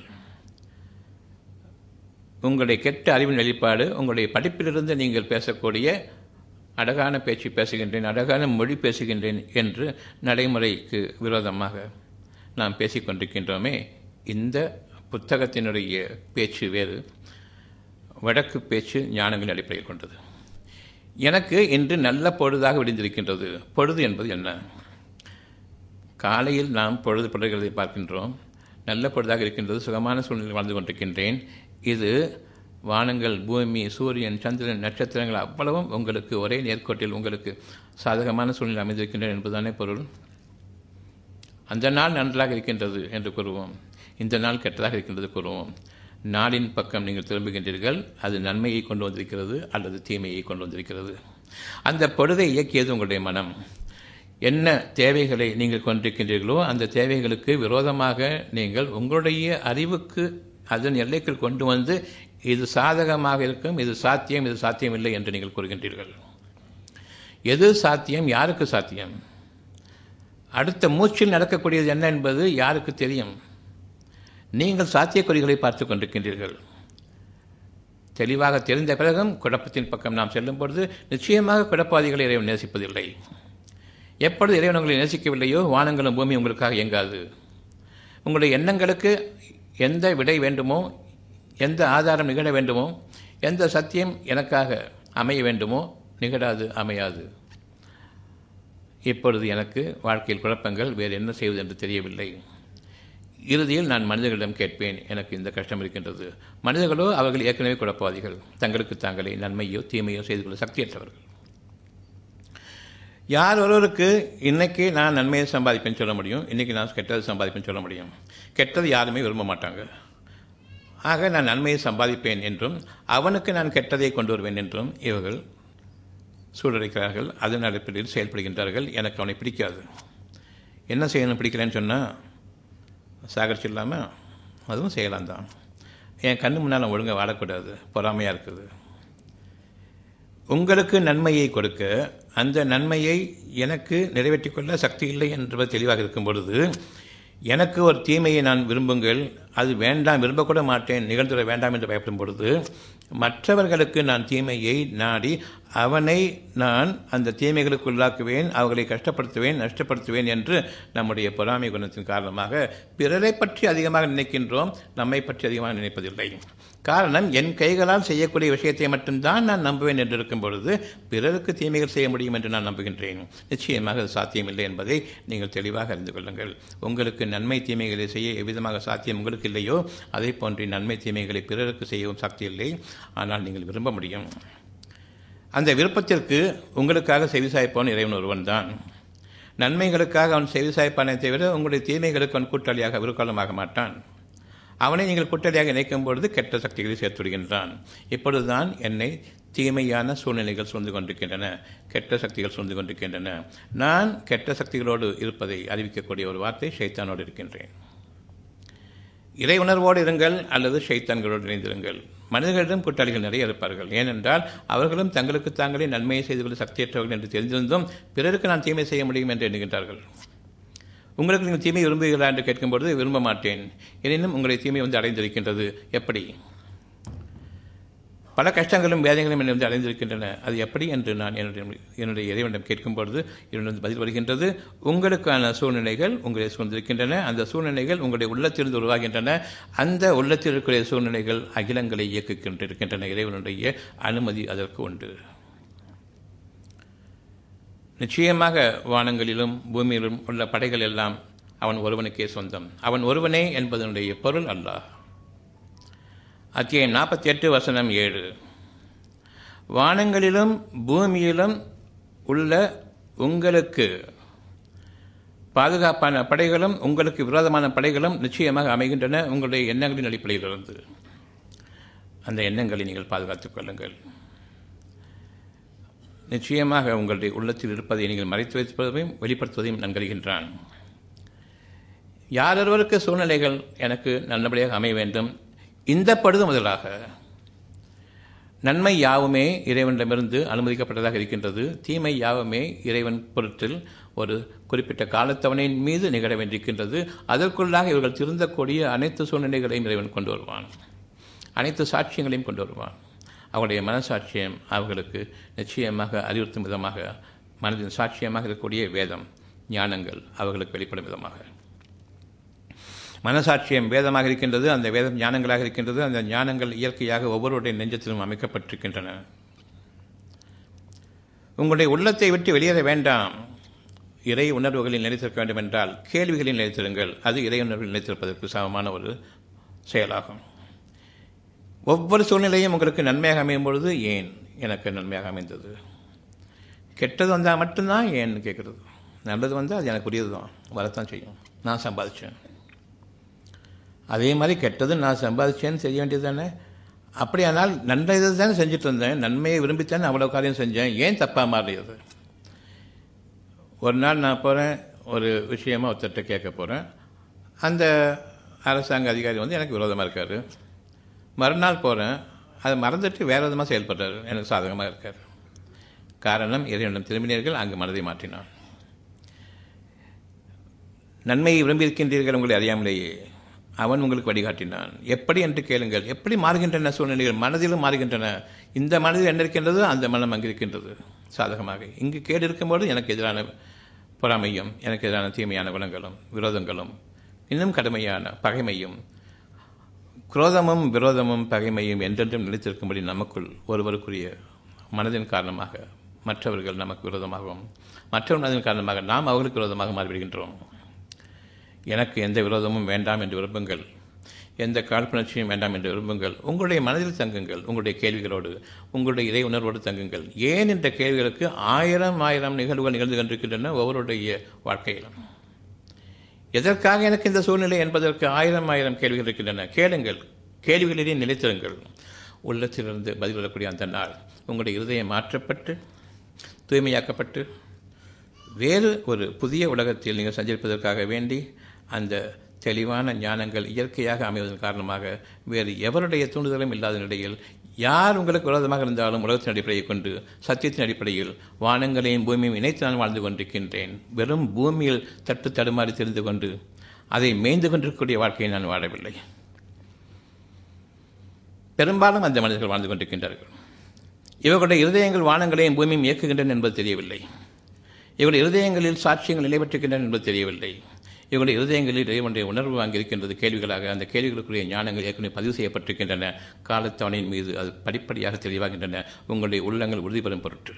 உங்களுடைய கெட்ட அறிவின் வெளிப்பாடு உங்களுடைய படிப்பிலிருந்து நீங்கள் பேசக்கூடிய அழகான பேச்சு பேசுகின்றேன், அழகான மொழி பேசுகின்றேன் என்று நடைமுறைக்கு விரோதமாக நாம் பேசிக்கொண்டிருக்கின்றோமே. இந்த புத்தகத்தினுடைய பேச்சு வேறு, வடக்கு பேச்சு ஞானங்களின் அடிப்படையில் கொண்டது. எனக்கு இன்று நல்ல பொழுதாக விடிந்திருக்கின்றது. பொழுது என்பது என்ன? காலையில் நாம் பொழுது படுகிறதை பார்க்கின்றோம். நல்ல பொழுதாக இருக்கின்றது, சுகமான சூழ்நிலையில் வாழ்ந்து கொண்டிருக்கின்றேன். இது வானங்கள், பூமி, சூரியன், சந்திரன், நட்சத்திரங்கள் அவ்வளவும் உங்களுக்கு ஒரே நேர்கோட்டில் உங்களுக்கு சாதகமான சூழ்நிலை அமைந்திருக்கின்றன என்பதுதானே பொருள். அந்த நாள் நன்றாக இருக்கின்றது என்று கூறுவோம், இந்த நாள் கெட்டதாக இருக்கின்றது கூறுவோம். நாளின் பக்கம் நீங்கள் திரும்புகின்றீர்கள், அது நன்மையை கொண்டு வந்திருக்கிறது அல்லது தீமையை கொண்டு வந்திருக்கிறது. அந்த பொழுதை இயக்கியது உங்களுடைய மனம். என்ன தேவைகளை நீங்கள் கொண்டிருக்கின்றீர்களோ அந்த தேவைகளுக்கு விரோதமாக நீங்கள் உங்களுடைய அறிவுக்கு அதன் எல்லைக்குள் கொண்டு வந்து இது சாதகமாக இருக்கும், இது சாத்தியம், இது சாத்தியம் இல்லை என்று நீங்கள் கூறுகின்றீர்கள். எது சாத்தியம், யாருக்கு சாத்தியம், அடுத்த மூச்சில் நடக்கக்கூடியது என்ன என்பது யாருக்கு தெரியும்? நீங்கள் சாத்தியக்குறிகளை பார்த்து கொண்டிருக்கின்றீர்கள். தெளிவாக தெரிந்த பிறகும் குழப்பத்தின் பக்கம் நாம் செல்லும் பொழுது நிச்சயமாக குழப்பவாதிகளை இறைவன் நேசிப்பதில்லை. எப்பொழுது இறைவன் உங்களை நேசிக்கவில்லையோ வானங்களும் பூமி உங்களுக்காக இயங்காது. உங்களுடைய எண்ணங்களுக்கு எந்த விடை வேண்டுமோ, எந்த ஆதாரம் நிகழ வேண்டுமோ, எந்த சத்தியம் எனக்காக அமைய வேண்டுமோ நிகழாது, அமையாது. இப்பொழுது எனக்கு வாழ்க்கையில் குழப்பங்கள், வேறு என்ன செய்வது என்று தெரியவில்லை. இறுதியில் நான் மனிதர்களிடம் கேட்பேன், எனக்கு இந்த கஷ்டம் இருக்கின்றது. மனிதர்களோ அவர்கள் ஏற்கனவே குழப்பவாதிகள், தங்களுக்கு தாங்களே நன்மையோ தீமையோ செய்து கொள்ள சக்தியற்றவர்கள். யார் ஒருவருக்கு இன்றைக்கி நான் நன்மையை சம்பாதிப்பேன்னு சொல்ல முடியும், இன்றைக்கி நான் கெட்டது சம்பாதிப்பேன்னு சொல்ல முடியும்? கெட்டது யாருமே விரும்ப மாட்டாங்க. ஆக நான் நன்மையை சம்பாதிப்பேன் என்றும் அவனுக்கு நான் கெட்டதை கொண்டு வருவேன் என்றும் இவர்கள் சூழலிக்கிறார்கள். அதன் அடிப்படையில் செயல்படுகின்றார்கள். எனக்கு அவனை பிடிக்காது. என்ன செய்யணும் பிடிக்கிறேன்னு சொன்னால் சாகரிச்சு இல்லாமல் அதுவும் செய்யலாம் தான். என் கண்ணு முன்னால் ஒழுங்காக வாழக்கூடாது, பொறாமையாக இருக்குது. உங்களுக்கு நன்மையை கொடுக்க அந்த நன்மையை எனக்கு நிறைவேற்றிக் கொள்ள சக்தி இல்லை என்பது தெளிவாக இருக்கும் பொழுது, எனக்கு ஒரு தீமையை நான் விரும்புங்கள், அது வேண்டாம், விரும்பக்கூட மாட்டேன், நிகழ்ந்துட வேண்டாம் என்று பயப்படும் பொழுது மற்றவர்களுக்கு நான் தீமையை நாடி அவனை நான் அந்த தீமைகளுக்கு உள்ளாக்குவேன், அவர்களை கஷ்டப்படுத்துவேன், நஷ்டப்படுத்துவேன் என்று நம்முடைய பொறாமை குணத்தின் காரணமாக பிறரை பற்றி அதிகமாக நினைக்கின்றோம், நம்மை பற்றி அதிகமாக நினைப்பதில்லை. காரணம், என் கைகளால் செய்யக்கூடிய விஷயத்தை மட்டும்தான் நான் நம்புவேன் என்று இருக்கும் பொழுது பிறருக்கு தீமைகள் செய்ய முடியும் என்று நான் நம்புகின்றேன். நிச்சயமாக அது சாத்தியமில்லை என்பதை நீங்கள் தெளிவாக அறிந்து கொள்ளுங்கள். உங்களுக்கு நன்மை தீமைகளை செய்ய எவ்விதமாக சாத்தியம் உங்களுக்கு இல்லையோ அதே போன்று நன்மை தீமைகளை பிறருக்கு செய்யவும் சக்தி இல்லை. ஆனால் நீங்கள் விரும்ப முடியும். அந்த விருப்பத்திற்கு உங்களுக்காக செவிசாய்ப்பவன் இறைவன் ஒருவன் தான். நன்மைகளுக்காக அவன் செவிசாய்ப்பானே தவிர உங்களுடைய தீமைகளுக்கு அவன் கூட்டாளியாக விருக்காலமாக மாட்டான். அவனை நீங்கள் கூட்டாளியாக இணைக்கும் பொழுது கெட்ட சக்திகளை சேர்த்துவிடுகின்றான். இப்பொழுதுதான் என்னை தீமையான சூழ்நிலைகள் சூழ்ந்து கொண்டிருக்கின்றன, கெட்ட சக்திகள் சூழ்ந்து கொண்டிருக்கின்றன. நான் கெட்ட சக்திகளோடு இருப்பதை அறிவிக்கக்கூடிய ஒரு வார்த்தை ஷைத்தானோடு இருக்கின்றேன். இறை உணர்வோடு இருங்கள் அல்லது ஷைத்தான்களோடு இணைந்திருங்கள். மனிதர்களிடம் கூட்டாளிகள் நிறைய இருப்பார்கள். ஏனென்றால் அவர்களும் தங்களுக்கு தாங்களே நன்மையை செய்து கொள்ள சக்தியற்றவர்கள் என்று தெரிந்திருந்தும் பிறருக்கு நான் தீமை செய்ய முடியும் என்று எண்ணுகின்றார்கள். உங்களுக்கு நீங்கள் தீமை விரும்புகிறீர்களா என்று கேட்கும்பொழுது விரும்ப மாட்டேன், எனினும் உங்களுடைய தீமை வந்து அடைந்திருக்கின்றது. எப்படி? பல கஷ்டங்களும் வேதனைகளும் என்னை வந்து அடைந்திருக்கின்றன. அது எப்படி என்று நான் என்னுடைய என்னுடைய இறைவனிடம் கேட்கும்பொழுது என்னுடைய பதில் வருகின்றது, உங்களுக்கான சூழ்நிலைகள் உங்களை சூழ்ந்திருக்கின்றன. அந்த சூழ்நிலைகள் உங்களுடைய உள்ளத்திலிருந்து உருவாகின்றன. அந்த உள்ளத்தில் இருக்கிற சூழ்நிலைகள் அகிலங்களை இயக்கிக்கொண்டிருக்கின்றன. இறைவனுடைய அனுமதி அதற்கு உண்டு. நிச்சயமாக வானங்களிலும் பூமியிலும் உள்ள படைகள் எல்லாம் அவன் ஒருவனுக்கே சொந்தம். அவன் ஒருவனே என்பதனுடைய பொருள் அல்லாஹ். அத்தியாயம் நாற்பத்தி எட்டு வசனம் ஏழு. வானங்களிலும் பூமியிலும் உள்ள உங்களுக்கு பாதுகாப்பான படைகளும் உங்களுக்கு விரோதமான படைகளும் நிச்சயமாக அமைகின்றன உங்களுடைய எண்ணங்களின் அடிப்படையிலிருந்து. அந்த எண்ணங்களை நீங்கள் பாதுகாத்துக் கொள்ளுங்கள். நிச்சயமாக உங்களுடைய உள்ளத்தில் இருப்பதை நீங்கள் மறைத்து வைப்பதையும் வெளிப்படுத்துவதையும் நன்கறிகின்றான். யாரொருவருக்கு சூழ்நிலைகள் எனக்கு நல்லபடியாக அமைய வேண்டும், இந்த படுது முதலாக நன்மை யாவுமே இறைவனிடமிருந்து அனுமதிக்கப்பட்டதாக இருக்கின்றது. தீமை யாவுமே இறைவன் பொருட்டில் ஒரு குறிப்பிட்ட காலத்தவணையின் மீது நிகழ வேண்டியிருக்கின்றது. அதற்குள்ளாக இவர்கள் திருந்தக்கூடிய அனைத்து சூழ்நிலைகளையும் இறைவன் கொண்டு வருவான், அனைத்து சாட்சியங்களையும் கொண்டு வருவான். அவருடைய மனசாட்சியம் அவர்களுக்கு நிச்சயமாக அறிவுறுத்தும் விதமாக, மனதின் சாட்சியமாக இருக்கக்கூடிய வேதம் ஞானங்கள் அவர்களுக்கு வெளிப்படும் விதமாக. மனசாட்சியம் வேதமாக இருக்கின்றது, அந்த வேதம் ஞானங்களாக இருக்கின்றது. அந்த ஞானங்கள் இயற்கையாக ஒவ்வொருடைய நெஞ்சத்திலும் அமைக்கப்பட்டிருக்கின்றன. உங்களுடைய உள்ளத்தை விட்டு வெளியேற வேண்டாம். இறை உணர்வுகளில் நிலைத்திருக்க வேண்டும் என்றால் கேள்விகளில் நிலைத்திருங்கள். அது இறை உணர்வுகளில் நிலைத்திருப்பதற்கு சமமான ஒரு செயலாகும். ஒவ்வொரு சூழ்நிலையும் உங்களுக்கு நன்மையாக அமையும் பொழுது ஏன் எனக்கு நன்மையாக அமைந்தது, கெட்டது வந்தால் மட்டும்தான் ஏன்னு கேட்குறது. நல்லது வந்தால் அது எனக்கு உரியது தான், வரத்தான் செய்யும். நான் சம்பாதிச்சேன், அதே மாதிரி கெட்டது நான் சம்பாதிச்சேன்னு செய்ய வேண்டியது தானே. அப்படியானால் நன்மை இதை தானே செஞ்சுட்டு இருந்தேன், நன்மையை விரும்பித்தானே அவ்வளோ காரியம் செஞ்சேன், ஏன் தப்பாக மாறியது? ஒரு நாள் நான் போகிறேன், ஒரு விஷயமாக ஒருத்தர்கிட்ட கேட்க போகிறேன். அந்த அரசாங்க அதிகாரி வந்து எனக்கு விரோதமாக இருக்கார். மறுநாள் போகிறேன், அதை மறந்துட்டு வேறு விதமாக செயல்படுறாரு, எனக்கு சாதகமாக இருக்கார். காரணம், இறைவனிடம் திரும்பினீர்கள், அங்கு மனதை மாற்றினான். நன்மையை விரும்பியிருக்கின்றீர்கள் உங்களை அறியாமலேயே, அவன் உங்களுக்கு வழிகாட்டினான். எப்படி என்று கேளுங்கள். எப்படி மாறுகின்றன சூழ்நிலைகள்? மனதிலும் மாறுகின்றன. இந்த மனதில் என்ன இருக்கின்றது, அந்த மனம் அங்கு இருக்கின்றது சாதகமாக. இங்கு கேடு இருக்கும்போது எனக்கு எதிரான பொறாமையும், எனக்கு எதிரான தீமையான குணங்களும் விரோதங்களும், இன்னும் கடுமையான பகைமையும், குரோதமும் விரோதமும் பகைமையும் என்றென்றும் நிலைத்திருக்கும்படி நமக்குள் ஒருவருக்குரிய மனதின் காரணமாக மற்றவர்கள் நமக்கு விரோதமாகவும், மற்றவர் மனதின் காரணமாக நாம் அவர்களுக்கு விரோதமாக மாறிவிடுகின்றோம். எனக்கு எந்த விரோதமும் வேண்டாம் என்று விரும்புங்கள், எந்த காழ்ப்புணர்ச்சியும் வேண்டாம் என்று விரும்புங்கள். உங்களுடைய மனதில் தங்குங்கள், உங்களுடைய கேள்விகளோடு, உங்களுடைய இறை உணர்வோடு தங்குங்கள். ஏன் என்ற கேள்விகளுக்கு ஆயிரம் ஆயிரம் நிகழ்வுகள் நிகழ்ந்து கொண்டிருக்கின்றன ஒவ்வொருடைய வாழ்க்கையிலும். எதற்காக எனக்கு இந்த சூழ்நிலை என்பதற்கு ஆயிரம் ஆயிரம் கேள்விகள் இருக்கின்றன. கேளுங்கள், கேள்விகளிலேயே நிலைத்திருங்கள். உள்ளத்திலிருந்து பதில் வரக்கூடிய அந்த நாள் உங்களுடைய இருதயம் மாற்றப்பட்டு தூய்மையாக்கப்பட்டு வேறு ஒரு புதிய உலகத்தில் நீங்கள் சஞ்சரிப்பதற்காக வேண்டி அந்த தெளிவான ஞானங்கள் இயற்கையாக அமைவதன் காரணமாக வேறு எவருடைய தூண்டுதலும் இல்லாத நிலையில் யார் உங்களுக்கு விரோதமாக இருந்தாலும் உலகத்தின் அடிப்படையை கொண்டு சத்தியத்தின் அடிப்படையில் வானங்களையும் பூமியையும் இணைத்து நான் வாழ்ந்து கொண்டிருக்கின்றேன். வெறும் பூமியில் தட்டு தடுமாறி தெரிந்து கொண்டு அதை மேய்ந்து கொண்டிருக்கக்கூடிய வாழ்க்கையை நான் வாழவில்லை. பெரும்பாலும் அந்த மனிதர்கள் வாழ்ந்து கொண்டிருக்கின்றார்கள். இவர்களுடைய இருதயங்கள் வானங்களையும் பூமியும் இயக்குகின்றன என்பது தெரியவில்லை. இவருடைய இருதயங்களில் சாட்சியங்கள் நிலைபெற்றுகின்றன என்பது தெரியவில்லை. இவருடைய இருதயங்களில் இறைவனுடைய உணர்வு அங்கிருக்கின்றது. கேள்விகளாக அந்த கேள்விகளுக்குரிய ஞானங்கள் ஏற்கனவே பதிவு செய்யப்பட்டிருக்கின்றன. காலத்தவணையின் மீது அது படிப்படியாக தெளிவாகின்றன. உங்களுடைய உள்ளங்கள் உறுதி பெறும் பொருட்டு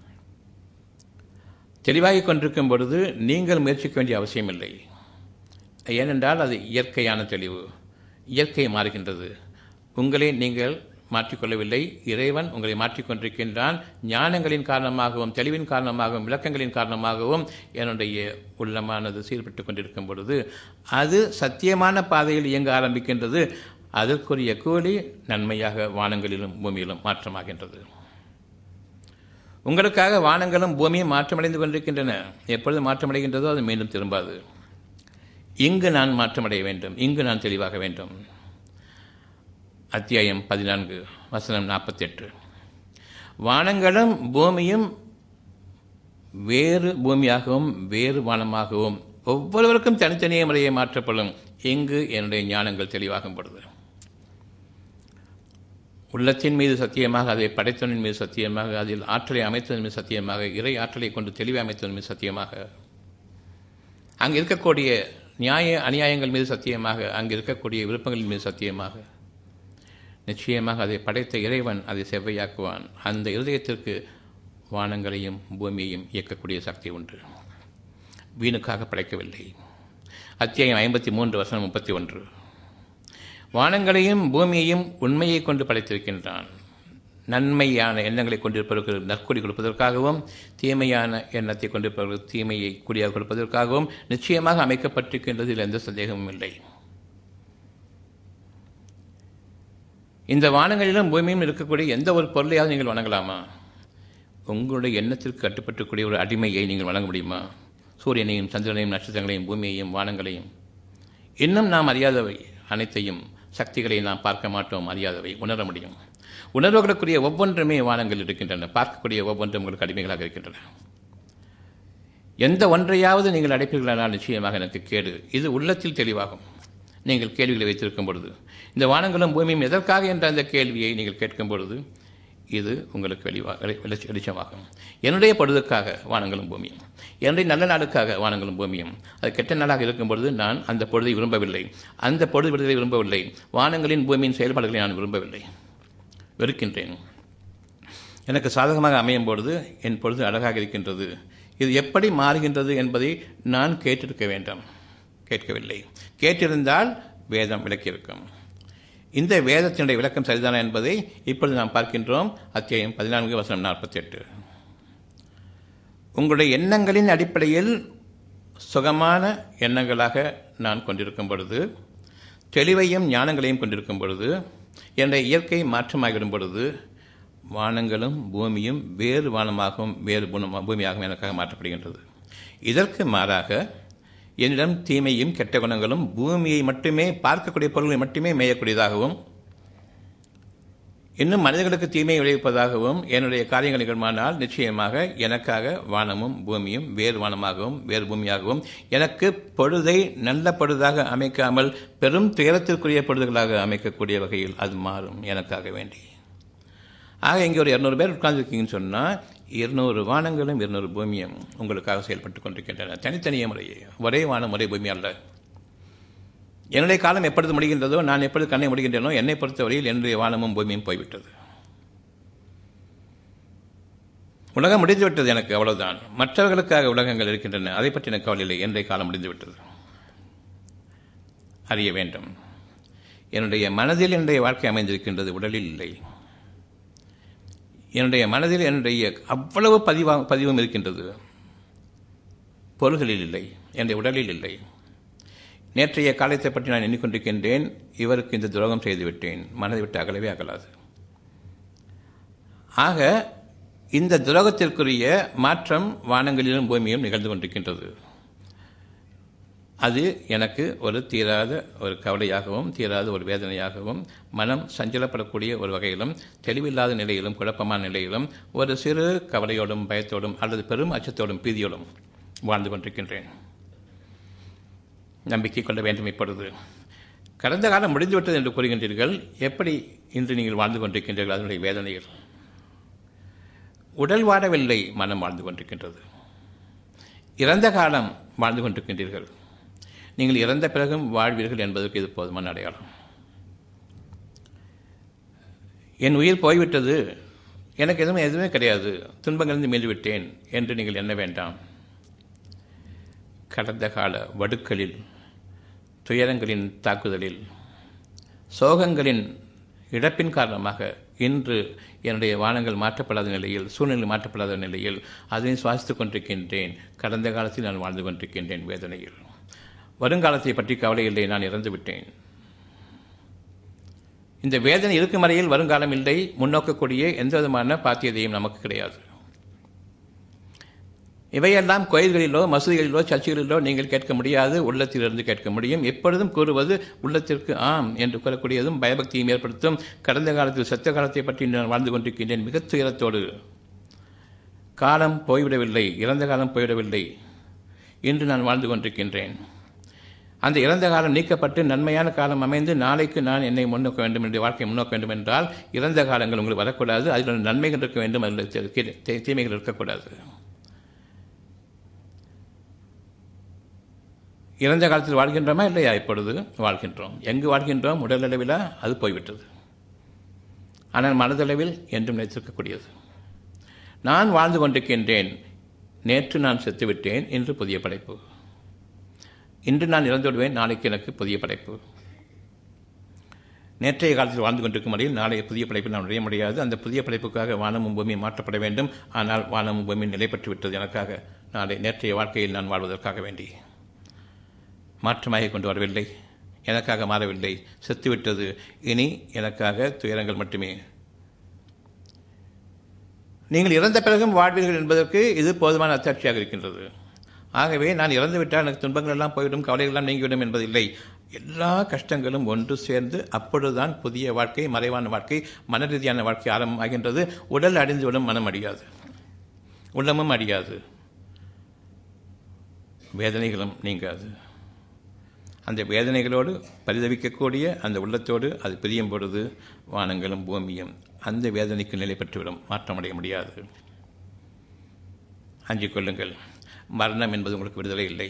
தெளிவாகிக் கொண்டிருக்கும் பொழுது நீங்கள் முயற்சிக்க வேண்டிய அவசியமில்லை. ஏனென்றால் அது இயற்கையான தெளிவு. இயற்கை மாறுகின்றது. உங்களை நீங்கள் மாற்றிக்கொள்ளவில்லை. இறைவன் உங்களை மாற்றிக்கொண்டிருக்கின்றான். ஞானங்களின் காரணமாகவும் தெளிவின் காரணமாகவும் விளக்கங்களின் காரணமாகவும் என்னுடைய உள்ளமானது சீர்பட்டு கொண்டிருக்கும் பொழுது அது சத்தியமான பாதையில் இயங்க ஆரம்பிக்கின்றது. அதற்குரிய கூலி நன்மையாக வானங்களிலும் பூமியிலும் மாற்றமாகின்றது. உங்களுக்காக வானங்களும் பூமியும் மாற்றமடைந்து கொண்டிருக்கின்றன. எப்பொழுது மாற்றமடைகின்றதோ அது மீண்டும் திரும்பாது. இங்கு நான் மாற்றமடைய வேண்டும். இங்கு நான் தெளிவாக வேண்டும். அத்தியாயம் பதினான்கு வசனம் நாற்பத்தி எட்டு. வானங்களும் பூமியும் வேறு பூமியாகவும் வேறு வானமாகவும் ஒவ்வொருவருக்கும் தனித்தனியே முறையை மாற்றப்படும். இங்கு என்னுடைய ஞானங்கள் தெளிவாகும் பொழுது உள்ளத்தின் மீது சத்தியமாக, அதை படைத்தவனின் மீது சத்தியமாக, அதில் ஆற்றலை அமைத்ததன் மீது சத்தியமாக, இறை ஆற்றலை கொண்டு தெளிவை அமைத்ததன் மீது சத்தியமாக, அங்கு இருக்கக்கூடிய நியாய அநியாயங்கள் மீது சத்தியமாக, அங்கு இருக்கக்கூடிய விருப்பங்களின் மீது சத்தியமாக, நிச்சயமாக அதை படைத்த இறைவன் அதை செவ்வையாக்குவான். அந்த இருதயத்திற்கு வானங்களையும் பூமியையும் இயக்கக்கூடிய சக்தி உண்டு. வீணுக்காக படைக்கவில்லை. அத்தியாயம் ஐம்பத்தி மூன்று வசனம் முப்பத்தி ஒன்று. வானங்களையும் பூமியையும் உண்மையை கொண்டு படைத்திருக்கின்றான். நன்மையான எண்ணங்களை கொண்டிருப்பவர்களுக்கு நற்கொடி கொடுப்பதற்காகவும் தீமையான எண்ணத்தை கொண்டிருப்பவர்களுக்கு தீமையை குடியாக கொடுப்பதற்காகவும் நிச்சயமாக அமைக்கப்பட்டிருக்கின்றதில் எந்த சந்தேகமும் இல்லை. இந்த வானங்களிலும் பூமியும் இருக்கக்கூடிய எந்த ஒரு பொருளையாவது நீங்கள் வணங்கலாமா? உங்களுடைய எண்ணத்திற்கு கட்டுப்பட்டுக்கூடிய ஒரு அடிமையை நீங்கள் வணங்க முடியுமா? சூரியனையும் சந்திரனையும் நட்சத்திரங்களையும் பூமியையும் வானங்களையும் இன்னும் நாம் அறியாதவை அனைத்தையும் சக்திகளை நாம் பார்க்க மாட்டோம். அறியாதவை உணர முடியும். உணர்வுகளுக்குரிய ஒவ்வொன்றுமே வானங்கள் இருக்கின்றன. பார்க்கக்கூடிய ஒவ்வொன்றும் உங்களுக்கு அடிமைகளாக இருக்கின்றன. எந்த ஒன்றையாவது நீங்கள் அடைப்பீர்களானால் நிச்சயமாக எனக்கு கேடு. இது உள்ளத்தில் தெளிவாகும். நீங்கள் கேள்விகளை வைத்திருக்கும் பொழுது இந்த வானங்களும் பூமியும் எதற்காக என்ற அந்த கேள்வியை நீங்கள் கேட்கும் பொழுது இது உங்களுக்கு வெளிவாக வெளிச்சமாகும். என்னுடைய பொழுதுக்காக வானங்களும் பூமியும், என்னுடைய நல்ல நாளுக்காக வானங்களும் பூமியும். அது கெட்ட நாளாக இருக்கும் பொழுது நான் அந்த பொழுதை விரும்பவில்லை. அந்த பொழுது விடுதலை விரும்பவில்லை. வானங்களின் பூமியின் செயல்பாடுகளை நான் விரும்பவில்லை, வெறுக்கின்றேன். எனக்கு சாதகமாக அமையும் பொழுது என் பொழுது அழகாக இருக்கின்றது. இது எப்படி மாறுகின்றது என்பதை நான் கேட்டிருக்க வேண்டும். கேட்கவில்லை. கேட்டிருந்தால் வேதம் விளக்கியிருக்கும். இந்த வேதத்தினுடைய விளக்கம் சரிதானா என்பதை இப்பொழுது நாம் பார்க்கின்றோம். அத்தியாயம் பதினான்கு வசனம் நாற்பத்தி எட்டு. உங்களுடைய எண்ணங்களின் அடிப்படையில் சுகமான எண்ணங்களாக நான் கொண்டிருக்கும் பொழுது, தெளிவையும் ஞானங்களையும் கொண்டிருக்கும் பொழுது, என்னுடைய இயற்கை மாற்றமாகிவிடும் பொழுது வானங்களும் பூமியும் வேறு வானமாகவும் வேறு பூமியாகவும் எனக்காக மாற்றப்படுகின்றது. இதற்கு மாறாக என்னிடம் தீமையும் கெட்ட குணங்களும் பூமியை மட்டுமே பார்க்கக்கூடிய பொருள்களை மட்டுமே மேயக்கூடியதாகவும் இன்னும் மனிதர்களுக்கு தீமை விளைவிப்பதாகவும் என்னுடைய காரியங்கள் நிகழ்மானால் நிச்சயமாக எனக்காக வானமும் பூமியும் வேறு வானமாகவும் வேறு பூமியாகவும் எனக்கு பொழுதை நல்ல பொழுதாக அமைக்காமல் பெரும் துயரத்திற்குரிய பொழுதுகளாக அமைக்கக்கூடிய வகையில் அது மாறும் எனக்காக வேண்டி. ஆக இங்கே ஒரு இருநூறு பேர் உட்கார்ந்துருக்கீங்கன்னு சொன்னால் இருநூறு வானங்களும் இருநூறு பூமியும் உங்களுக்காக செயல்பட்டு கொண்டிருக்கின்றன. தனித்தனிய முறையே, ஒரே வானம் ஒரே பூமி அல்ல. என்னுடைய காலம் எப்பொழுது முடிகின்றதோ, நான் எப்பொழுது கண்ணை முடிகின்றனோ, என்னை பொறுத்தவரையில் என்னுடைய வானமும் பூமியும் போய்விட்டது. உலகம் முடிந்துவிட்டது எனக்கு, அவ்வளவுதான். மற்றவர்களுக்காக உலகங்கள் இருக்கின்றன, அதை பற்றி எனக்கு கவலை இல்லை. என்னுடைய காலம் முடிந்துவிட்டது. அறிய வேண்டும். என்னுடைய மனதில் என்னுடைய வாழ்க்கை அமைந்திருக்கின்றது, உடலில் இல்லை. என்னுடைய மனதில் என்னுடைய அவ்வளவு பதிவா பதிவும் இருக்கின்றது, பொருள்களில் இல்லை, என்னுடைய உடலில் இல்லை. நேற்றைய காலத்தை பற்றி நான் எண்ணிக்கொண்டிருக்கின்றேன். இவருக்கு இந்த துரோகம் செய்துவிட்டேன், மனதை விட்டு அகலவே அகலாது. ஆக இந்த துரோகத்திற்குரிய மாற்றம் வானங்களிலும் பூமியும் நிகழ்ந்து கொண்டிருக்கின்றது. அது எனக்கு ஒரு தீராத ஒரு கவலையாகவும் தீராத ஒரு வேதனையாகவும் மனம் சஞ்சலப்படக்கூடிய ஒரு வகையிலும் தெளிவில்லாத நிலையிலும் குழப்பமான நிலையிலும் ஒரு சிறு கவலையோடும் பயத்தோடும் அல்லது பெரும் அச்சத்தோடும் பீதியோடும் வாழ்ந்து கொண்டிருக்கின்றேன். நம்பிக்கை கொள்ள வேண்டும். இப்பொழுது கடந்த காலம் முடிந்துவிட்டது என்று கூறுகின்றீர்கள். எப்படி இன்று நீங்கள் வாழ்ந்து கொண்டிருக்கின்றீர்கள்? அதனுடைய வேதனைகள் உடல் வாழவில்லை, மனம் வாழ்ந்து கொண்டிருக்கின்றது. இறந்த காலம் வாழ்ந்து கொண்டிருக்கின்றீர்கள். நீங்கள் இறந்த பிறகும் வாழ்வீர்கள் என்பதற்கு இது போதுமான அடையாளம். என் உயிர் போய்விட்டது, எனக்கு எதுவுமே எதுவுமே கிடையாது, துன்பங்களிலிருந்து மீண்டுவிட்டேன் என்று நீங்கள் எண்ண வேண்டாம். கடந்த கால வடுக்களில், துயரங்களின் தாக்குதலில், சோகங்களின் இழப்பின் காரணமாக இன்று என்னுடைய வானங்கள் மாற்றப்படாத நிலையில், சூழ்நிலை மாற்றப்படாத நிலையில் அதனை சுவாசித்துக் கொண்டிருக்கின்றேன். கடந்த காலத்தில் நான் வாழ்ந்து கொண்டிருக்கின்றேன் வேதனையில். வருங்காலத்தை பற்றி கவலை இல்லை, நான் இறந்து விட்டேன். இந்த வேதனை இருக்கும் வரையில் வருங்காலம் இல்லை, முன்னோக்கக்கூடிய எந்த விதமான பாத்தியதையும் நமக்கு கிடையாது. இவையெல்லாம் கோயில்களிலோ மசூதிகளிலோ சர்ச்சைகளிலோ நீங்கள் கேட்க முடியாது, உள்ளத்திலிருந்து கேட்க முடியும். எப்பொழுதும் கூறுவது உள்ளத்திற்கு ஆம் என்று கூறக்கூடியதும் பயபக்தியும் ஏற்படுத்தும். கடந்த காலத்தில் சத்த காலத்தை பற்றி நான் வாழ்ந்து கொண்டிருக்கின்றேன் மிக துயரத்தோடு. காலம் போய்விடவில்லை, இறந்த காலம் போய்விடவில்லை, இன்று நான் வாழ்ந்து கொண்டிருக்கின்றேன். அந்த இறந்த காலம் நீக்கப்பட்டு நன்மையான காலம் அமைந்து நாளைக்கு நான் என்னை முன்னோக்க வேண்டும், என்னுடைய வாழ்க்கையை முன்னோக்க வேண்டும் என்றால் இறந்த காலங்கள் உங்களுக்கு வரக்கூடாது. அதில் நன்மைகள் இருக்க வேண்டும், அதில் தீமைகள் இருக்கக்கூடாது. இறந்த காலத்தில் வாழ்கின்றோமா இல்லையா? இப்பொழுது வாழ்கின்றோம். எங்கு வாழ்கின்றோம்? உடல் அளவில் அது போய்விட்டது. ஆனால் மனதளவில் என்றும் நினைத்திருக்கக்கூடியது. நான் வாழ்ந்து கொண்டிருக்கின்றேன். நேற்று நான் செத்துவிட்டேன், இன்று புதிய படைப்பு. இன்று நான் இறந்து விடுவேன், நாளைக்கு எனக்கு புதிய படைப்பு. நேற்றைய காலத்தில் வாழ்ந்து கொண்டிருக்கும் வரையில் நாளைய புதிய படைப்பில் நான் நுழைய முடியாது. அந்த புதிய படைப்புக்காக வானமும் பூமியும் மாற்றப்பட வேண்டும். ஆனால் வானமும் பூமியும் நிலை பெற்று விட்டது எனக்காக. நாளை நேற்றைய வாழ்க்கையில் நான் வாழ்வதற்காக வேண்டி மாற்றமாக கொண்டு வரவில்லை, எனக்காக மாறவில்லை. செத்துவிட்டது, இனி எனக்காக துயரங்கள் மட்டுமே. நீங்கள் இறந்த பிறகும் வாழ்வீர்கள் என்பதற்கு இது போதுமான அத்தாட்சியாக இருக்கின்றது. ஆகவே நான் இறந்துவிட்டால் எனக்கு துன்பங்கள் எல்லாம் போய்விடும், கவலைகள் எல்லாம் நீங்கிவிடும் என்பதில்லை. எல்லா கஷ்டங்களும் ஒன்று சேர்ந்து அப்பொழுதுதான் புதிய வாழ்க்கை, மறைவான வாழ்க்கை, மன ரீதியான வாழ்க்கை ஆரம்பமாகின்றது. உடல் அடிந்துவிடும், மனம் அடியாது, உள்ளமும் அடியாது, வேதனைகளும் நீங்காது. அந்த வேதனைகளோடு பரிதவிக்கக்கூடிய அந்த உள்ளத்தோடு அது பிரியும் பொழுது வானங்களும் பூமியும் அந்த வேதனைக்கு நிலை பெற்றுவிடும், மாற்றமடைய முடியாது. அஞ்சிக் கொள்ளுங்கள். மரணம் என்பது உங்களுக்கு விடுதலை இல்லை.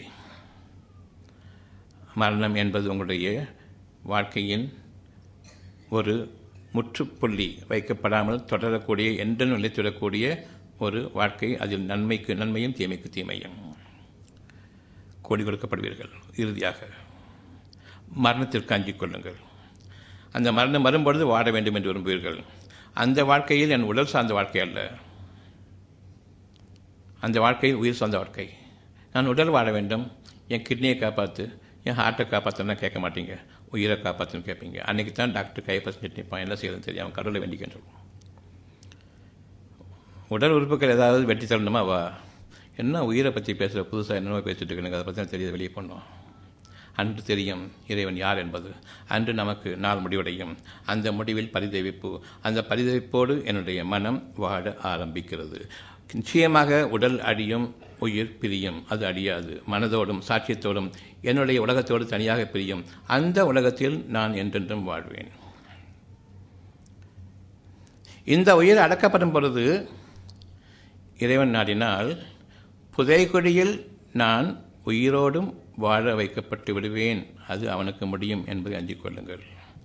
மரணம் என்பது உங்களுடைய வாழ்க்கையின் ஒரு முற்றுப்புள்ளி வைக்கப்படாமல் தொடரக்கூடிய, என்றும் நிலைத்துவிடக்கூடிய ஒரு வாழ்க்கை. அதில் நன்மைக்கு நன்மையும் தீமைக்கு தீமையும். கோடி கொடுக்கப்படுவீர்கள். இறுதியாக மரணத்திற்கு அஞ்சிக் கொள்ளுங்கள். அந்த மரணம் வரும்பொழுது வாழ வேண்டும் என்று விரும்புவீர்கள். அந்த வாழ்க்கையில் என் உடல் சார்ந்த வாழ்க்கை அல்ல, அந்த வாழ்க்கையில் உயிர் சார்ந்த வாழ்க்கை. நான் உடல் வாழ வேண்டும், என் கிட்னியை காப்பாற்று, என் ஹார்ட்டை காப்பாற்றுன்னா கேட்க மாட்டீங்க, உயிரை காப்பாற்றுன்னு கேட்பீங்க. அன்றைக்கி தான் டாக்டர் கை பசங்க நிற்பான், என்ன செய்யறதுன்னு தெரியும், அவன் கடவுளை வேண்டிக்கின்றோம். உடல் உறுப்புகள் ஏதாவது வெட்டி தரணுமா? வா, என்ன உயிரை பற்றி பேசுகிற, புதுசாக என்னென்ன பேசிட்டு இருக்கணுங்க, அதை பற்றி தெரியாது, வெளியே போனோம். அன்று தெரியும் இறைவன் யார் என்பது. அன்று நமக்கு நாள் முடிவடையும். அந்த முடிவில் பரிதவிப்பு, அந்த பரிதவிப்போடு என்னுடைய மனம் வாழ ஆரம்பிக்கிறது. நிச்சயமாக உடல் அடியும், உயிர் பிரியும். அது அடியாது. மனதோடும் சாட்சியத்தோடும் என்னுடைய உலகத்தோடு தனியாக பிரியும். அந்த உலகத்தில் நான் என்றென்றும் வாழ்வேன். இந்த உயிர் அடக்கப்படும் பொழுது இறைவன் நாடினால் புதைகுழியில் நான் உயிரோடும் வாழ வைக்கப்பட்டு விடுவேன். அது அவனுக்கு முடியும் என்பதை அஞ்சிக் கொள்ளுங்கள்.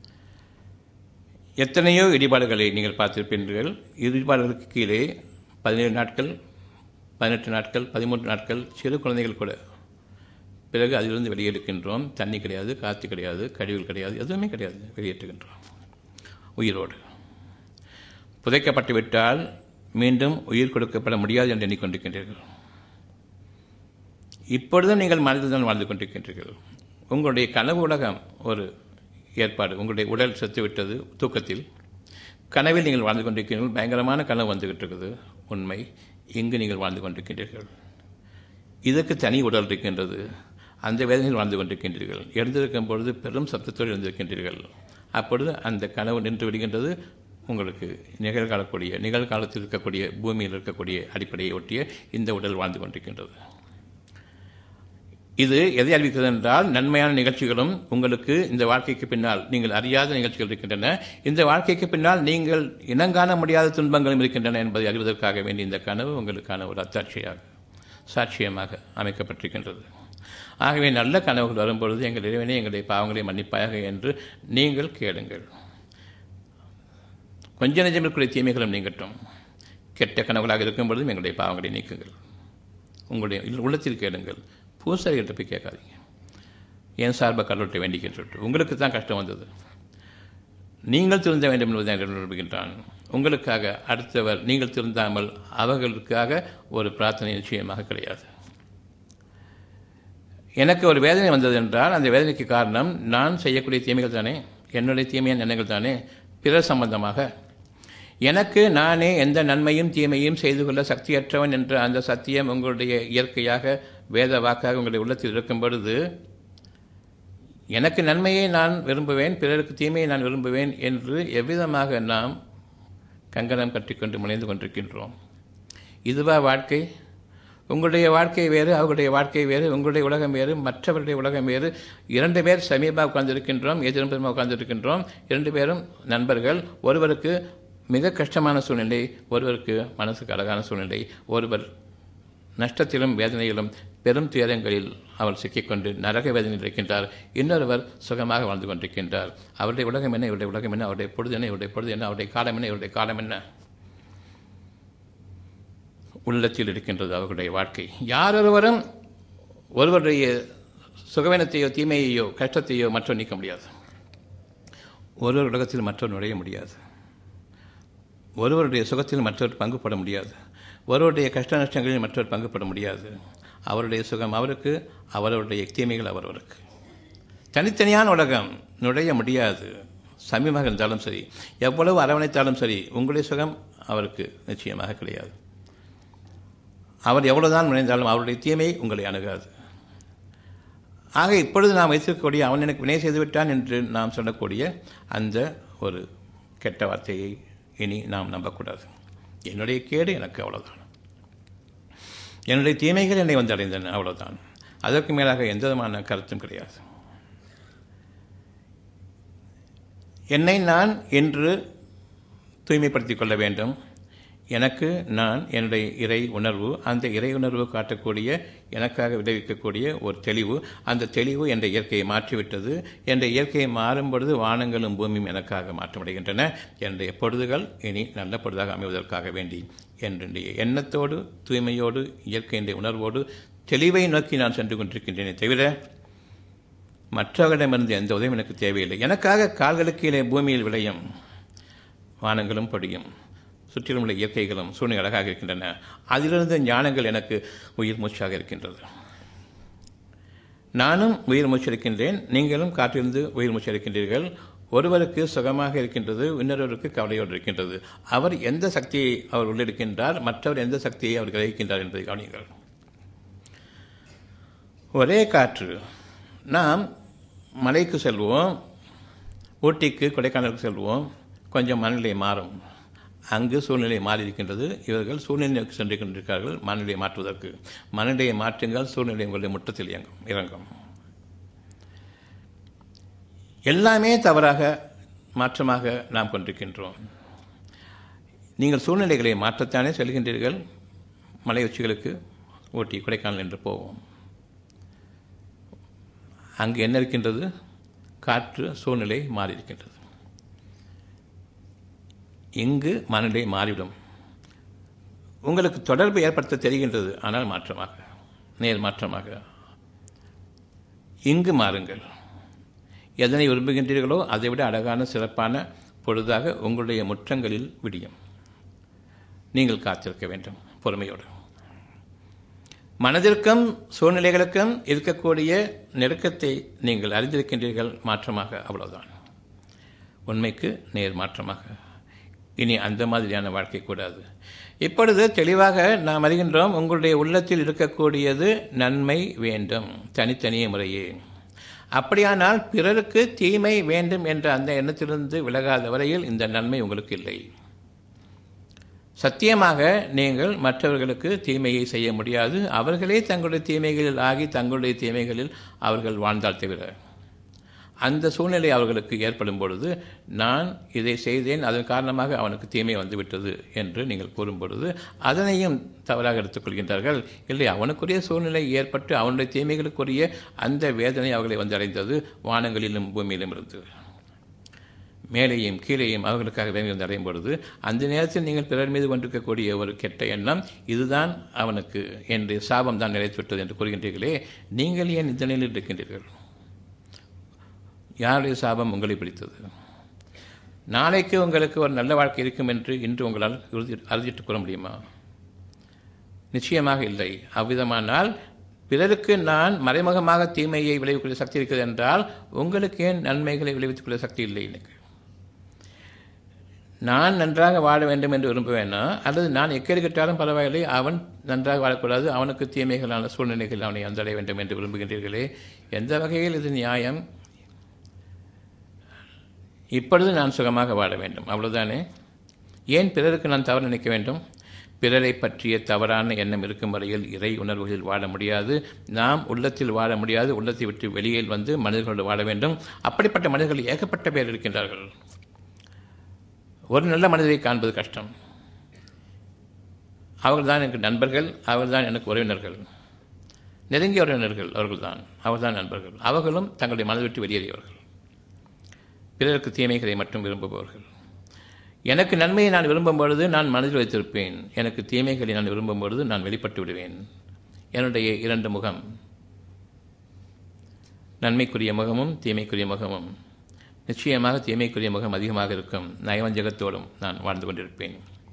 எத்தனையோ இடிபாடுகளை நீங்கள் பார்த்திருப்பீர்கள். இடிபாடுகளுக்கு கீழே பதினேழு நாட்கள், பதினெட்டு நாட்கள், பதிமூன்று நாட்கள், சிறு குழந்தைகள் கூட. பிறகு அதிலிருந்து வெளியேறுகின்றோம். தண்ணி கிடையாது, காற்று கிடையாது, கழிவுகள் கிடையாது, எதுவுமே கிடையாது, வெளியேற்றுகின்றோம் உயிரோடு. புதைக்கப்பட்டு விட்டால் மீண்டும் உயிர் கொடுக்கப்பட முடியாது என்று எண்ணிக்கொண்டிருக்கின்றீர்கள். இப்பொழுதும் நீங்கள் மனதில் தான் வாழ்ந்து கொண்டிருக்கின்றீர்கள். உங்களுடைய கனவு உலகம் ஒரு ஏற்பாடு. உங்களுடைய உடல் செத்துவிட்டது தூக்கத்தில். கனவில் நீங்கள் வாழ்ந்து கொண்டிருக்கிறீர்கள். பயங்கரமான கனவு வந்துகிட்டு இருக்குது, உண்மை. இங்கு நீங்கள் வாழ்ந்து கொண்டிருக்கின்றீர்கள். இதற்கு தனி உடல் இருக்கின்றது. அந்த வேதனையில் வாழ்ந்து கொண்டிருக்கின்றீர்கள். எழுந்திருக்கும் பொழுது பெரும் சப்தத்தோடு எழுந்திருக்கின்றீர்கள். அப்பொழுது அந்த கனவு நின்று விடுகின்றது. உங்களுக்கு நிகழ்காலக்கூடிய நிகழ்காலத்தில் இருக்கக்கூடிய பூமியில் இருக்கக்கூடிய அடிப்படையை ஒட்டிய இந்த உடல் வாழ்ந்து கொண்டிருக்கின்றது. இது எதை அறிவிக்கிறது என்றால், நன்மையான நிகழ்ச்சிகளும் உங்களுக்கு இந்த வாழ்க்கைக்கு பின்னால் நீங்கள் அறியாத நிகழ்ச்சிகள் இருக்கின்றன, இந்த வாழ்க்கைக்கு பின்னால் நீங்கள் இனங்காண முடியாத துன்பங்களும் இருக்கின்றன என்பதை அறிவதற்காக வேண்டி இந்த கனவு உங்களுக்கான ஒரு அத்தாட்சியாக சாட்சியமாக அமைக்கப்பட்டிருக்கின்றது. ஆகவே நல்ல கனவுகள் வரும்பொழுது எங்கள் இறைவனே எங்களுடைய பாவங்களை மன்னிப்பாயாக என்று நீங்கள் கேளுங்கள். கொஞ்ச நெஞ்சமிற்குரிய தீமைகளும் நீங்கட்டும். கெட்ட கனவுகளாக இருக்கும் பொழுதும் எங்களுடைய பாவங்களை நீக்குங்கள். உங்களுடைய உள்ளத்தில் கேளுங்கள். பூசாரிகிட்ட போய் கேட்காதீங்க. என் சார்பாக கடவுள்கிட்ட வேண்டிக்கிட்டு உங்களுக்கு தான் கஷ்டம் வந்தது, நீங்கள் திருந்த வேண்டும் என்பதை விரும்புகின்றான். உங்களுக்காக அடுத்தவர் நீங்கள் திருந்தாமல் அவர்களுக்காக ஒரு பிரார்த்தனை நிச்சயமாக கிடையாது. எனக்கு ஒரு வேதனை வந்தது என்றால் அந்த வேதனைக்கு காரணம் நான் செய்யக்கூடிய தீமைகள் தானே, என்னுடைய தீமையான எண்ணங்கள் தானே. பிறர் சம்பந்தமாக எனக்கு நானே எந்த நன்மையும் தீமையும் செய்து கொள்ள சக்தியற்றவன் என்ற அந்த சத்தியம் உங்களுடைய இயற்கையாக வேத வாக்காக உங்களுடைய உள்ளத்தில் இருக்கும் பொழுது, எனக்கு நன்மையை நான் விரும்புவேன், பிறருக்கு தீமையை நான் விரும்புவேன் என்று எவ்விதமாக நாம் கங்கணம் கட்டிக்கொண்டு முனைந்து கொண்டிருக்கின்றோம். இதுவா வாழ்க்கை? உங்களுடைய வாழ்க்கை வேறு, அவர்களுடைய வாழ்க்கை வேறு, உங்களுடைய உலகம் வேறு, மற்றவருடைய உலகம் வேறு. இரண்டு பேர் சமீபமாக உட்கார்ந்திருக்கின்றோம், எதிர்ப்புறமாக உட்கார்ந்திருக்கின்றோம். இரண்டு பேரும் நண்பர்கள். ஒருவருக்கு மிக கஷ்டமான சூழ்நிலை, ஒருவருக்கு மனசுக்கு அழகான சூழ்நிலை. ஒருவர் நஷ்டத்திலும் வேதனையிலும் பெரும் துயரங்களில் அவர் சிக்கிக்கொண்டு நரக வேதனையில் இருக்கின்றார். இன்னொருவர் சுகமாக வாழ்ந்து கொண்டிருக்கின்றார். அவருடைய உலகம் என்ன, இவருடைய உலகம் என்ன, அவருடைய பொழுது என்ன, இவருடைய பொழுது என்ன, அவருடைய காலம் என்ன, இவருடைய காலம் என்ன. உள்ளத்தில் இருக்கின்றது அவர்களுடைய வாழ்க்கை. யாரொருவரும் ஒருவருடைய சுகவீனத்தையோ தீமையையோ கஷ்டத்தையோ மற்றவர் நீக்க முடியாது. ஒருவர் உலகத்தில் மற்றவர் நுழைய முடியாது. ஒருவருடைய சுகத்தில் மற்றவர் பங்கு போட முடியாது. ஒருவருடைய கஷ்ட நஷ்டங்களில் மற்றவர் பங்கு போட முடியாது. அவருடைய சுகம் அவருக்கு, அவருடைய தீமைகள் அவரவருக்கு. தனித்தனியான உலகம் நுழைய முடியாது. சமீபமாக இருந்தாலும் சரி, எவ்வளவு அரவணைத்தாலும் சரி, உங்களுடைய சுகம் அவருக்கு நிச்சயமாக கிடையாது. அவர் எவ்வளவுதான் நுழைந்தாலும் அவருடைய தீமை உங்களை அணுகாது. ஆக இப்பொழுது நாம் வைத்திருக்கக்கூடிய அவன் எனக்கு வினை செய்துவிட்டான் என்று நாம் சொல்லக்கூடிய அந்த ஒரு கெட்ட வார்த்தையை இனி நாம் நம்பக்கூடாது. என்னுடைய கேடு எனக்கு அவ்வளவுதான், என்னுடைய தீமைகள் என்னை வந்து அடைந்தன, அவ்வளவுதான். அதற்கு மேலாக எந்த விதமான கருத்தும் கிடையாது. என்னை நான் என்று தூய்மைப்படுத்திக் கொள்ள வேண்டும். எனக்கு நான் என்னுடைய இறை உணர்வு, அந்த இறை உணர்வு காட்டக்கூடிய எனக்காக விளைவிக்கக்கூடிய ஒரு தெளிவு, அந்த தெளிவு என்ற இயற்கையை மாற்றிவிட்டது. என்ற இயற்கையை மாறும் பொழுது வானங்களும் பூமியும் எனக்காக மாற்றமடைகின்றன. என்னுடைய பொழுதுகள் இனி நல்ல பொழுதாக அமைவதற்காக வேண்டி என்னுடைய எண்ணத்தோடு தூய்மையோடு இயற்கையினுடைய உணர்வோடு தெளிவை நோக்கி நான் சென்று கொண்டிருக்கின்றேனே தவிர மற்றவர்களிடமிருந்து எந்த உதவியும் எனக்கு தேவையில்லை. எனக்காக கால்களுக்கு கீழே பூமியில் விளையும் வானங்களும் பொடியும் சுற்றிலும் உள்ள இயற்கைகளும் சூழ்நிலை அழகாக இருக்கின்றன. அதிலிருந்து ஞானங்கள் எனக்கு உயிர் மூச்சாக இருக்கின்றது. நானும் உயிர் மூச்சு இருக்கின்றேன், நீங்களும் காற்றிலிருந்து உயிர் மூச்சு இருக்கின்றீர்கள். ஒருவருக்கு சுகமாக இருக்கின்றது, இன்னொருவருக்கு கவலையோடு இருக்கின்றது. அவர் எந்த சக்தியை அவர் உள்ளிருக்கின்றார், மற்றவர் எந்த சக்தியை அவர் கிரகிக்கின்றார் என்பதை கவனியுங்கள். ஒரே காற்று. நாம் மலைக்கு செல்வோம், ஊட்டிக்கு கொடைக்கானலுக்கு செல்வோம், கொஞ்சம் மனநிலை மாறும். அங்கு சூழ்நிலை மாறி இருக்கின்றது. இவர்கள் சூழ்நிலைக்கு சென்று கொண்டிருக்கிறார்கள் மனநிலையை மாற்றுவதற்கு. மனநிலையை மாற்றுங்கள், சூழ்நிலை உங்களுடைய முற்றத்தில் இயங்கும் இறங்கும். எல்லாமே தவறாக மாற்றமாக நாம் கொண்டிருக்கின்றோம். நீங்கள் சூழ்நிலைகளை மாற்றத்தானே செல்கின்றீர்கள். மலை உச்சிகளுக்கு ஊட்டி கொடைக்கானல் என்று போவோம். அங்கு என்ன இருக்கின்றது? காற்று சூழ்நிலை மாறி இருக்கின்றது. இங்கு மனநிலை மாறிவிடும். உங்களுக்கு தொடர்பு ஏற்படுத்த தெரிகின்றது, ஆனால் மாற்றமாக, நேர் மாற்றமாக. இங்கு மாறுங்கள். எதனை விரும்புகின்றீர்களோ அதை விட அழகான சிறப்பான பொழுதாக உங்களுடைய முற்றங்களில் விடியும். நீங்கள் காத்திருக்க வேண்டும் பொறுமையோடு. மனதிற்கும் சூழ்நிலைகளுக்கும் இருக்கக்கூடிய நெருக்கத்தை நீங்கள் அறிந்திருக்கின்றீர்கள் மாற்றமாக, அவ்வளவுதான். உண்மைக்கு நேர் மாற்றமாக. இனி அந்த மாதிரியான வாழ்க்கை கூடாது. இப்பொழுது தெளிவாக நாம் அறிகின்றோம், உங்களுடைய உள்ளத்தில் இருக்கக்கூடியது நன்மை வேண்டும், தனித்தனிய முறையே. அப்படியானால் பிறருக்கு தீமை வேண்டும் என்ற அந்த எண்ணத்திலிருந்து விலகாத வரையில் இந்த நன்மை உங்களுக்கு இல்லை. சத்தியமாக நீங்கள் மற்றவர்களுக்கு தீமையை செய்ய முடியாது. அவர்களே தங்களுடைய தீமைகளில் ஆகி தங்களுடைய தீமைகளில் அவர்கள் வாழ்ந்தால் தவிர அந்த சூழ்நிலை அவர்களுக்கு ஏற்படும் பொழுது நான் இதை செய்தேன், அதன் காரணமாக அவனுக்கு தீமை வந்துவிட்டது என்று நீங்கள் கூறும் பொழுது அதனையும் தவறாக எடுத்துக்கொள்கின்றார்கள். இல்லை, அவனுக்குரிய சூழ்நிலை ஏற்பட்டு அவனுடைய தீமைகளுக்குரிய அந்த வேதனை அவர்களை வந்து அடைந்தது. வானங்களிலும் பூமியிலும் இருந்து மேலேயும் கீழேயும் அவர்களுக்காக வந்து அடையும் பொழுது அந்த நேரத்தில் நீங்கள் பிறர் மீது கொண்டிருக்கக்கூடிய ஒரு கெட்ட எண்ணம் இதுதான் அவனுக்கு என்று சாபம் தான் நிலைத்துவிட்டது என்று கூறுகின்றீர்களே, நீங்கள் ஏன் இந்த நிலையில் இருக்கின்றீர்கள்? யாருடைய சாபம் உங்களை பிடித்தது? நாளைக்கு உங்களுக்கு ஒரு நல்ல வாழ்க்கை இருக்கும் என்று இன்று உங்களால் உறுதி அறிவித்துக் கொள்ள முடியுமா? நிச்சயமாக இல்லை. அவ்விதமானால் பிறருக்கு நான் மறைமுகமாக தீமையை விளைவிக்கக்கூடிய சக்தி இருக்கிறது என்றால் உங்களுக்கு ஏன் நன்மைகளை விளைவித்துக் கொள்ள சக்தி இல்லை? எனக்கு நான் நன்றாக வாழ வேண்டும் என்று விரும்புவேனா, அல்லது நான் எக்கேடு கட்டாலும் பரவாயில்லை அவன் நன்றாக வாழக்கூடாது, அவனுக்கு தீமைகளான சூழ்நிலைகள் அவனை வந்தடைய வேண்டும் என்று விரும்புகின்றீர்களே, எந்த வகையில் இது நியாயம்? இப்பொழுது நான் சுகமாக வாழ வேண்டும், அவ்வளவுதானே? ஏன் பிறருக்கு நான் தவறு நினைக்க வேண்டும்? பிறரை பற்றிய தவறான எண்ணம் இருக்கும் வரையில் இறை உணர்வுகளில் வாழ முடியாது. நாம் உள்ளத்தில் வாழ முடியாது. உள்ளத்தை விட்டு வெளியில் வந்து மனிதர்களோடு வாழ வேண்டும். அப்படிப்பட்ட மனிதர்கள் ஏகப்பட்ட பேர் இருக்கின்றார்கள். ஒரு நல்ல மனிதரை காண்பது கஷ்டம். அவர்கள் தான் எனக்கு நண்பர்கள், அவர்கள் தான் எனக்கு உறவினர்கள், நெருங்கிய உறவினர்கள். அவர்கள் தான் அவர்கள் தான் நண்பர்கள். அவர்களும் தங்களுடைய மனதை விட்டு வெளியேறியவர்கள், பிறருக்கு தீமைகளை மட்டும் விரும்புபவர்கள். எனக்கு நன்மையை நான் விரும்பும் பொழுது நான் மனதில் வைத்திருப்பேன், எனக்கு தீமைகளை நான் விரும்பும் பொழுது நான் வெளிப்பட்டு விடுவேன். என்னுடைய இரண்டு முகம், நன்மைக்குரிய முகமும் தீமைக்குரிய முகமும். நிச்சயமாக தீமைக்குரிய முகம் அதிகமாக இருக்கும். நயவஞ்சகத்தோடும் நான் வாழ்ந்து கொண்டிருப்பேன்,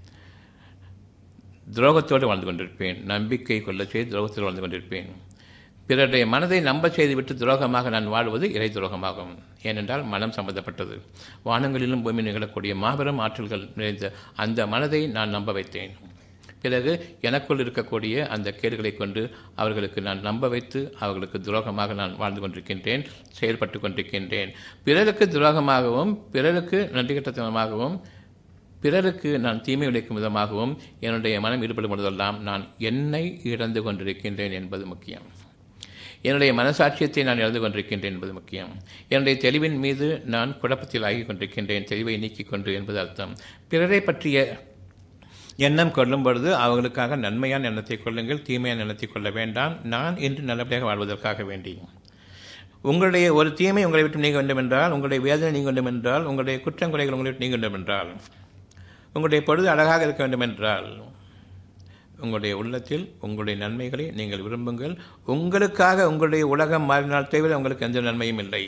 துரோகத்தோடு வாழ்ந்து கொண்டிருப்பேன், நம்பிக்கை கொள்ள செய்து துரோகத்தோடு வாழ்ந்து கொண்டிருப்பேன். பிறருடைய மனதை நம்ப செய்துவிட்டு துரோகமாக நான் வாழ்வது இறை துரோகமாகும். ஏனென்றால் மனம் சம்பந்தப்பட்டது. வானங்களிலும் பூமி நிகழக்கூடிய மாபெரும் ஆற்றல்கள் நிறைந்த அந்த மனதை நான் நம்ப வைத்தேன். பிறகு எனக்குள் இருக்கக்கூடிய அந்த கேடுகளை கொண்டு அவர்களுக்கு நான் நம்ப வைத்து அவர்களுக்கு துரோகமாக நான் வாழ்ந்து கொண்டிருக்கின்றேன், செயல்பட்டு கொண்டிருக்கின்றேன். பிறருக்கு துரோகமாகவும் பிறருக்கு நன்றி கட்டத்தனமாகவும் பிறருக்கு நான் தீமை விளைக்கும் விதமாகவும் என்னுடைய மனம் ஈடுபடும் பொழுதெல்லாம் நான் என்னை இழந்து கொண்டிருக்கின்றேன் என்பது முக்கியம். என்னுடைய மனசாட்சியத்தை நான் இழந்து கொண்டிருக்கின்றேன் என்பது முக்கியம். என்னுடைய தெளிவின் மீது நான் குழப்பத்தில் ஆகிக் கொண்டிருக்கின்றேன், தெளிவை நீக்கிக் கொண்டு என்பது அர்த்தம். பிறரை பற்றிய எண்ணம் கொள்ளும் பொழுது அவர்களுக்காக நன்மையான எண்ணத்தை கொள்ளுங்கள், தீமையான எண்ணத்தை கொள்ள வேண்டாம். நான் இன்று நல்லபடியாக வாழ்வதற்காக வேண்டி உங்களுடைய ஒரு தீமை உங்களை விட்டு நீங்க வேண்டும் என்றால், உங்களுடைய வேதனை நீங்க வேண்டும் என்றால், உங்களுடைய குற்றங்குறைகள் உங்களை விட்டு நீங்க வேண்டும் என்றால், உங்களுடைய பொழுது அழகாக இருக்க வேண்டும் என்றால், உங்களுடைய உள்ளத்தில் உங்களுடைய நன்மைகளை நீங்கள் விரும்புங்கள். உங்களுக்காக உங்களுடைய உலகம் மாறினால் தவிர உங்களுக்கு எந்த நன்மையும் இல்லை.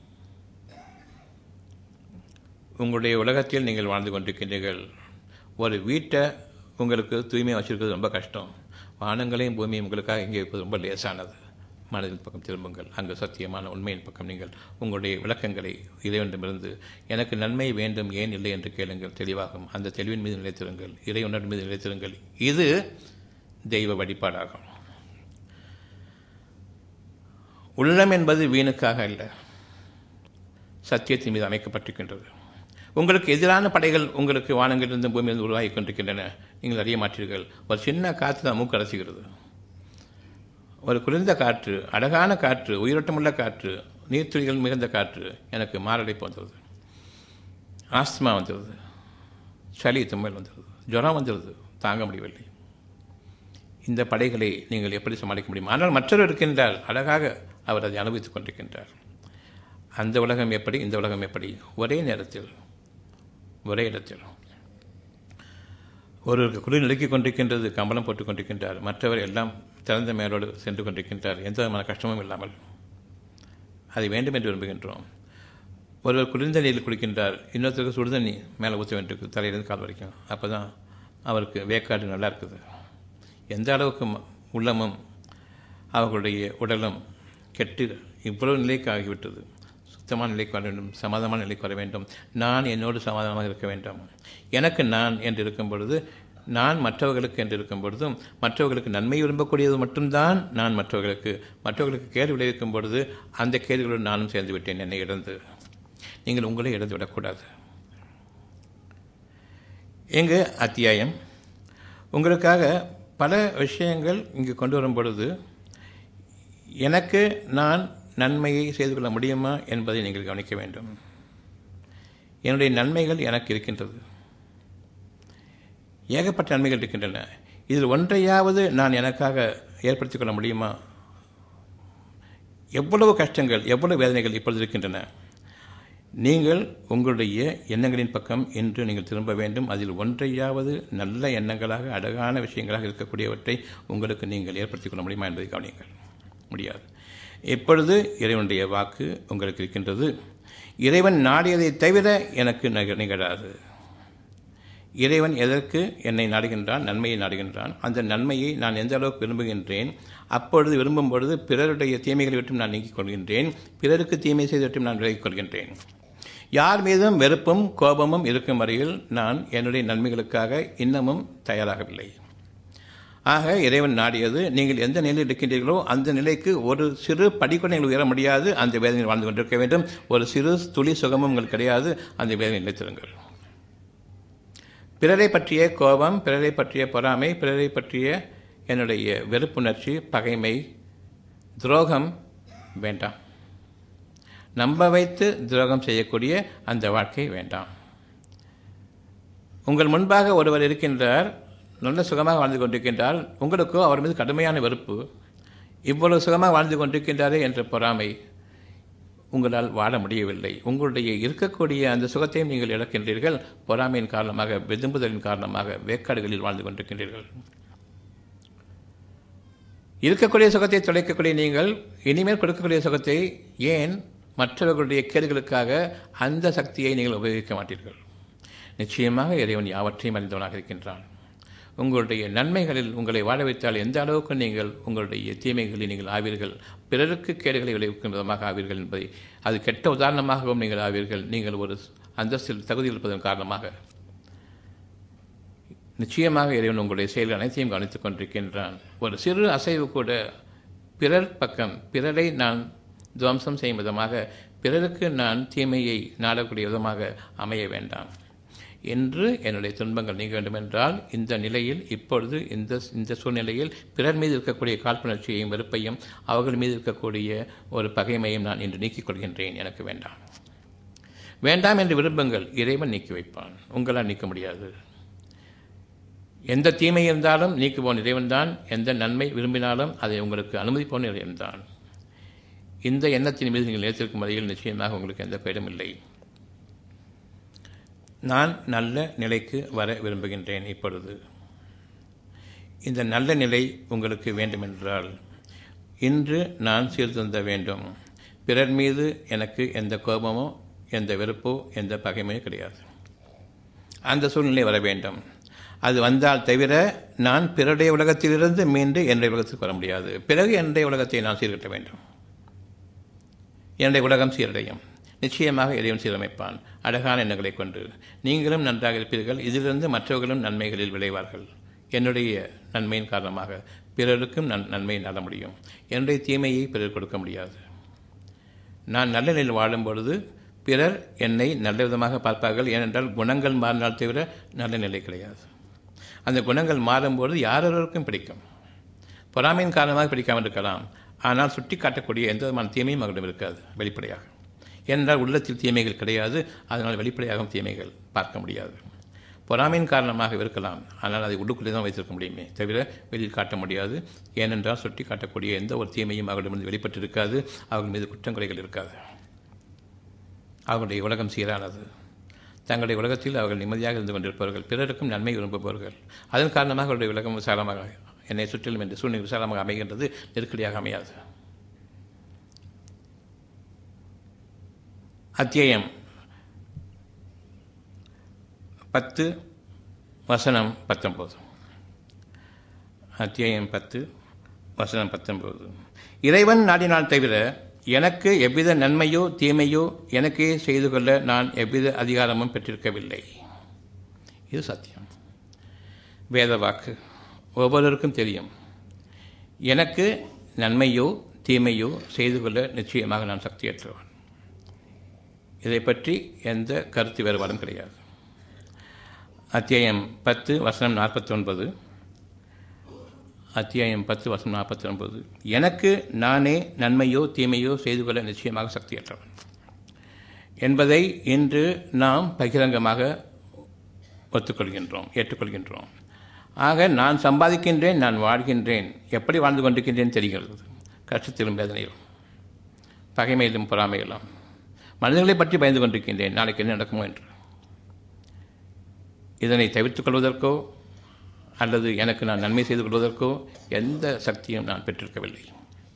உங்களுடைய உலகத்தில் நீங்கள் வாழ்ந்து கொண்டிருக்கின்றீர்கள். ஒரு வீட்டை உங்களுக்கு தூய்மையாக வச்சிருக்கிறது ரொம்ப கஷ்டம். வானங்களையும் பூமியும் உங்களுக்காக இங்கே இருப்பது ரொம்ப லேசானது. மனதின் பக்கம் திரும்புங்கள். அங்கு சத்தியமான உண்மையின் பக்கம் நீங்கள் உங்களுடைய விளக்கங்களை இறைவனிடமிருந்து எனக்கு நன்மை வேண்டும் ஏன் இல்லை என்று கேளுங்கள், தெளிவாகும். அந்த தெளிவின் மீது நிலைத்திருங்கள், இறை உணர்வின் மீது நிலைத்திருங்கள். இது தெய்வ வழிபாடாகும். உள்ளம் என்பது வீணுக்காக அல்ல, சத்தியத்தின் மீது அமைக்கப்பட்டிருக்கின்றது. உங்களுக்கு எதிரான படைகள் உங்களுக்கு வானங்களிலிருந்து பூமியிலிருந்து உருவாகி கொண்டிருக்கின்றன, நீங்கள் அறிய மாட்டீர்கள். ஒரு சின்ன காற்று தான் மூக்கு அரைச்சுகிறது. ஒரு குளிர்ந்த காற்று, அழகான காற்று, உயிரோட்டமுள்ள காற்று, நீர்த்துளிகள் மிகுந்த காற்று எனக்கு மாரடைப்பு வந்துடுது, ஆஸ்துமா வந்துடுது, சளி தும்மல் வந்துடுது, ஜுரம் வந்துடுது, தாங்க முடியவில்லை. இந்த படைகளை நீங்கள் எப்படி சமாளிக்க முடியும்? ஆனால் மற்றவர் இருக்கின்றார், அழகாக அவர் அதை அனுபவித்துக் கொண்டிருக்கின்றார். அந்த உலகம் எப்படி, இந்த உலகம் எப்படி, ஒரே நேரத்தில் ஒரே இடத்தில். ஒருவருக்கு குளிர் நடுக்கிக் கொண்டிருக்கின்றது, கம்பளம் போட்டுக் கொண்டிருக்கின்றார், மற்றவர் எல்லாம் திறந்த மேலோடு சென்று கொண்டிருக்கின்றார், எந்த விதமான கஷ்டமும் இல்லாமல். அதை வேண்டும் என்று விரும்புகின்றோம். ஒருவர் குளிர்ந்த நீரில் குளிக்கின்றார், இன்னொருத்தருக்கு சுடுதண்ணி மேலே ஊற்ற வேண்டியிருக்கு, தலையிலிருந்து கால் வரைக்கும். அப்போ தான் அவருக்கு வேக்காடு நல்லா இருக்குது. எந்த அளவுக்கு உள்ளமும் அவர்களுடைய உடலும் கெட்டு இவ்வளவு நிலைக்கு ஆகிவிட்டது. சுத்தமான நிலைக்கு வர வேண்டும், சமாதானமான நிலைக்கு வர வேண்டும். நான் என்னோடு சமாதானமாக இருக்க வேண்டும். எனக்கு நான் என்று இருக்கும் பொழுது, நான் மற்றவர்களுக்கு என்று இருக்கும் பொழுதும், மற்றவர்களுக்கு நன்மை விரும்பக்கூடியது மட்டும்தான் நான் மற்றவர்களுக்கு. மற்றவர்களுக்கு கேடு விளைவிக்கும் பொழுது அந்த கேடுகளுடன் நானும் சேர்ந்து விட்டேன், என்னை இழந்து. நீங்கள் உங்களை இழந்து விடக்கூடாது. எங்கு அத்தியாயம் உங்களுக்காக பல விஷயங்கள் இங்கு கொண்டு வரும் பொழுது எனக்கு நான் நன்மையை செய்து கொள்ள முடியுமா என்பதை நீங்கள் கவனிக்க வேண்டும். என்னுடைய நன்மைகள் எனக்கு இருக்கின்றது, ஏகப்பட்ட நன்மைகள் இருக்கின்றன. இதில் ஒன்றையாவது நான் எனக்காக ஏற்படுத்திக் கொள்ள முடியுமா? எவ்வளவு கஷ்டங்கள், எவ்வளவு வேதனைகள் இப்பொழுது இருக்கின்றன. நீங்கள் உங்களுடைய எண்ணங்களின் பக்கம் இன்று நீங்கள் திரும்ப வேண்டும். அதில் ஒன்றையாவது நல்ல எண்ணங்களாக, அழகான விஷயங்களாக இருக்கக்கூடியவற்றை உங்களுக்கு நீங்கள் ஏற்படுத்திக் கொள்ள முடியுமா என்பதை கவனியுங்கள். முடியாது. இப்பொழுது இறைவனுடைய வாக்கு உங்களுக்கு இருக்கின்றது. இறைவன் நாடியதை தவிர எனக்கு நிகழாது. இறைவன் எதற்கு என்னை நாடுகின்றான்? நன்மையை நாடுகின்றான். அந்த நன்மையை நான் எந்த அளவுக்கு விரும்புகின்றேன், அப்பொழுது விரும்பும் பொழுது பிறருடைய தீமைகளை விட்டும் நான் நீக்கிக் கொள்கின்றேன், பிறருக்கு தீமை செய்துவிட்டும் நான் விலகிக் கொள்கின்றேன். யார் மீதும் வெறுப்பும் கோபமும் இருக்கும் வரையில் நான் என்னுடைய நன்மைகளுக்காக இன்னமும் தயாராகவில்லை. ஆக இறைவன் நாடியது நீங்கள் எந்த நிலையில் இருக்கின்றீர்களோ அந்த நிலைக்கு ஒரு சிறு படிக்கூட நீங்கள் உயர முடியாது. அந்த வேதனையில் வாழ்ந்து கொண்டிருக்க வேண்டும். ஒரு சிறு துளி சுகமும் உங்களுக்கு கிடையாது. அந்த வேதனை நிலைத்திருங்கள். பிறரை பற்றிய கோபம், பிறரை பற்றிய பொறாமை, பிறரை பற்றிய என்னுடைய வெறுப்புணர்ச்சி, பகைமை, துரோகம் வேண்டாம். நம்ப வைத்து துரோகம் செய்யக்கூடிய அந்த வாழ்க்கை வேண்டாம். உங்கள் முன்பாக ஒருவர் இருக்கின்றார், நல்ல சுகமாக வாழ்ந்து கொண்டிருக்கின்றார். உங்களுக்கோ அவர் மீது கடுமையான வெறுப்பு. இவ்வளவு சுகமாக வாழ்ந்து கொண்டிருக்கின்றாரே என்ற பொறாமை. உங்களால் வாழ முடியவில்லை. உங்களுடைய இருக்கக்கூடிய அந்த சுகத்தையும் நீங்கள் இழக்கின்றீர்கள். பொறாமையின் காரணமாக, விரும்புதலின் காரணமாக வேக்காடுகளில் வாழ்ந்து கொண்டிருக்கின்றீர்கள். இருக்கக்கூடிய சுகத்தை தொலைக்கக்கூடிய நீங்கள் இனிமேல் கொடுக்கக்கூடிய சுகத்தை ஏன் மற்றவர்களுடைய கேடுகளுக்காக அந்த சக்தியை நீங்கள் உபயோகிக்க மாட்டீர்கள்? நிச்சயமாக இறைவன் யாவற்றையும் அறிந்தவனாக இருக்கின்றான். உங்களுடைய நன்மைகளில் உங்களை வாழ வைத்தால் எந்த அளவுக்கு நீங்கள் உங்களுடைய தீமைகளில் நீங்கள் ஆவீர்கள், பிறருக்கு கேடுகளை விளைவிக்கும் விதமாக ஆவீர்கள் என்பதை, அது கெட்ட உதாரணமாகவும் நீங்கள் ஆவீர்கள். நீங்கள் ஒரு அந்தஸ்தில் தகுதி இருப்பதன் காரணமாக நிச்சயமாக இறைவன் உங்களுடைய செயல்கள் அனைத்தையும் கவனித்துக் கொண்டிருக்கின்றான். ஒரு சிறு அசைவு கூட பிறர் பக்கம், பிறரை நான் துவம்சம் செய்யும் விதமாக, பிறருக்கு நான் தீமையை நாடக்கூடிய விதமாக அமைய வேண்டாம். என்று என்னுடைய துன்பங்கள் நீங்க வேண்டும் என்றால் இந்த நிலையில், இப்பொழுது இந்த இந்த சூழ்நிலையில் பிறர் மீது இருக்கக்கூடிய காழ்ப்புணர்ச்சியையும் வெறுப்பையும் அவர்கள் மீது இருக்கக்கூடிய ஒரு பகைமையும் நான் இன்று நீக்கிக் கொள்கின்றேன். எனக்கு வேண்டாம். வேண்டாம் என்று விரும்புங்கள், இறைவன் நீக்கி வைப்பான். உங்களால் நீக்க முடியாது. எந்த தீமை இருந்தாலும் நீக்குவோன் இறைவன்தான். எந்த நன்மை விரும்பினாலும் அதை உங்களுக்கு அனுமதிப்போன் இறைவன்தான். இந்த எண்ணத்தின் மீது நீங்கள் நிலைத்திருக்கும் வரையில் நிச்சயமாக உங்களுக்கு எந்த பயனும் இல்லை. நான் நல்ல நிலைக்கு வர விரும்புகின்றேன். இப்பொழுது இந்த நல்ல நிலை உங்களுக்கு வேண்டுமென்றால் இன்று நான் சீர்திருந்த வேண்டும். பிறர் மீது எனக்கு எந்த கோபமோ, எந்த வெறுப்போ, எந்த பகைமையோ கிடையாது. அந்த சூழ்நிலை வர வேண்டும். அது வந்தால் தவிர நான் பிறருடைய உலகத்திலிருந்து மீண்டு என்னுடைய உலகத்துக்கு வர முடியாது. பிறகு என்னுடைய உலகத்தை நான் சீர்கட்ட வேண்டும். என்னுடைய உலகம் சீரடையும். நிச்சயமாக இறைவன் சீரமைப்பான் அழகான எண்ணங்களை கொண்டு. நீங்களும் நன்றாக இருப்பீர்கள். இதிலிருந்து மற்றவர்களும் நன்மைகளில் விளைவார்கள். என்னுடைய நன்மையின் காரணமாக பிறருக்கும் நன் நன்மையை நாட முடியும். என்னுடைய தீமையை பிறர் கொடுக்க முடியாது. நான் நல்ல நிலையில் வாழும் பொழுது பிறர் என்னை நல்ல விதமாக பார்ப்பார்கள். ஏனென்றால் குணங்கள் மாறினால் தவிர நல்ல நிலை கிடையாது. அந்த குணங்கள் மாறும்போது யாரொருவருக்கும் பிடிக்கும். பொறாமையின் காரணமாக பிடிக்காமல் இருக்கலாம். ஆனால் சுட்டி காட்டக்கூடிய எந்த விதமான தீமையும் அவர்களிடம் இருக்காது வெளிப்படையாக. ஏனென்றால் உள்ளத்தில் தீமைகள் கிடையாது. அதனால் வெளிப்படையாகவும் தீமைகள் பார்க்க முடியாது. பொறாமையின் காரணமாக இருக்கலாம். ஆனால் அதை உள்ளுக்குள்ளே தான் வைத்திருக்க முடியுமே தவிர வெளியில் காட்ட முடியாது. ஏனென்றால் சுட்டி காட்டக்கூடிய எந்த ஒரு தீமையும் அவர்களிடமிருந்து வெளிப்பட்டிருக்காது. அவர்கள் மீது குற்றங்குறைகள் இருக்காது. அவர்களுடைய உலகம் சீரானது. தங்களுடைய உலகத்தில் அவர்கள் நிம்மதியாக இருந்து கொண்டிருப்பவர்கள். பிறருக்கும் நன்மை விரும்புபவர்கள். அதன் காரணமாக அவருடைய உலகம் விசாலமாக, என்னை சுற்றிலும் என்ற சூழ்நிலை விசாலமாக அமைகின்றது. நெருக்கடியாக அமையாது. அத்தியாயம் பத்து வசனம் பத்தொன்பது. அத்தியாயம் பத்து வசனம் பத்தொன்பது. இறைவன் நாடினால் தவிர எனக்கு எவ்வித நன்மையோ தீமையோ எனக்கே செய்து கொள்ள நான் எவ்வித அதிகாரமும் பெற்றிருக்கவில்லை. இது சத்தியம். வேத வாக்கு ஒவ்வொருவருக்கும் தெரியும். எனக்கு நன்மையோ தீமையோ செய்து கொள்ள நிச்சயமாக நான் சக்தியற்றவன். இதை பற்றி எந்த கருத்து வேறுபாடும் கிடையாது. அத்தியாயம் பத்து வசனம் நாற்பத்தி ஒன்பது. அத்தியாயம் பத்து வசனம் நாற்பத்தி ஒன்பது. எனக்கு நானே நன்மையோ தீமையோ செய்து கொள்ள நிச்சயமாக சக்தியற்றவன் என்பதை இன்று நாம் பகிரங்கமாக ஒத்துக்கொள்கின்றோம், ஏற்றுக்கொள்கின்றோம். ஆக நான் சம்பாதிக்கின்றேன், நான் வாழ்கின்றேன், எப்படி வாழ்ந்து கொண்டிருக்கின்றேன் தெரிகிறது. கஷ்டத்திலும் வேதனையிலும் பகைமையிலும் பொறாமையிலும் மனிதர்களை பற்றி பயந்து கொண்டிருக்கின்றேன், நாளைக்கு என்ன நடக்குமோ என்று. இதனை தவிர்த்துக் கொள்வதற்கோ அல்லது எனக்கு நான் நன்மை செய்து கொள்வதற்கோ எந்த சக்தியும் நான் பெற்றிருக்கவில்லை.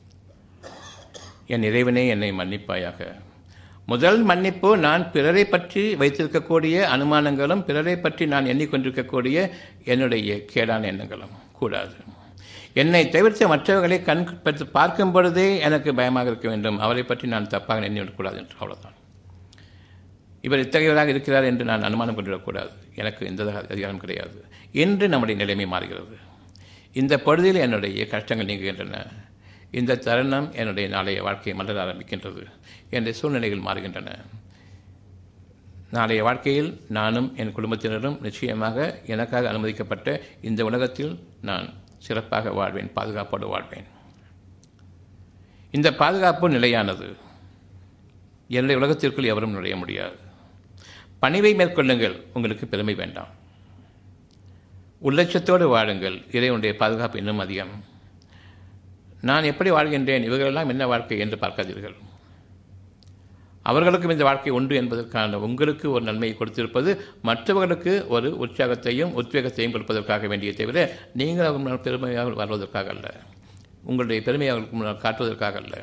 என் இறைவனே என்னை மன்னிப்பாயாக. முதல் மன்னிப்பு, நான் பிறரை பற்றி வைத்திருக்கக்கூடிய அனுமானங்களும் பிறரை பற்றி நான் எண்ணிக்கொண்டிருக்கக்கூடிய என்னுடைய கேடான எண்ணங்களும் கூடாது. என்னை தவிர்த்து மற்றவர்களை கண் பார்க்கும் பொழுதே எனக்கு பயமாக இருக்க வேண்டும், அவரை பற்றி நான் தப்பாக எண்ணிவிடக்கூடாது என்று. அவ்வளவுதான். இவர் இத்தகையவராக இருக்கிறார் என்று நான் அனுமானம் கொண்டிடக்கூடாது. எனக்கு எந்த அதிகாரம் கிடையாது. இன்று நம்முடைய நிலைமை மாறுகிறது. இந்த பொழுதில் என்னுடைய கஷ்டங்கள் நீங்குகின்றன. இந்த தருணம் என்னுடைய நாளைய வாழ்க்கையை மலர ஆரம்பிக்கின்றது. என்னுடைய சூழ்நிலைகள் மாறுகின்றன. நாளைய வாழ்க்கையில் நானும் என் குடும்பத்தினரும் நிச்சயமாக எனக்காக அனுமதிக்கப்பட்ட இந்த உலகத்தில் நான் சிறப்பாக வாழ்வேன், பாதுகாப்போடு வாழ்வேன். இந்த பாதுகாப்பு நிலையானது. என்னுடைய உலகத்திற்குள் எவரும் நுழைய முடியாது. பணிவை மேற்கொள்ளுங்கள், உங்களுக்கு பெருமை வேண்டாம். உள்ளட்சத்தோடு வாழுங்கள், இறைவனுடைய பாதுகாப்பு இன்னும் அதிகம். நான் எப்படி வாழ்கின்றேன், இவர்களெல்லாம் என்ன வாழ்க்கை என்று பார்க்காதீர்கள். அவர்களுக்கும் இந்த வாழ்க்கை உண்டு என்பதற்கான உங்களுக்கு ஒரு நன்மையை கொடுத்திருப்பது மற்றவர்களுக்கு ஒரு உற்சாகத்தையும் உத்வேகத்தையும் கொடுப்பதற்காக வேண்டிய தவிர நீங்கள் அவங்க முன்னால் பெருமையாக வாழ்வதற்காக அல்ல, உங்களுடைய பெருமையை அவர்களுக்கு முன்னால் காட்டுவதற்காக அல்ல.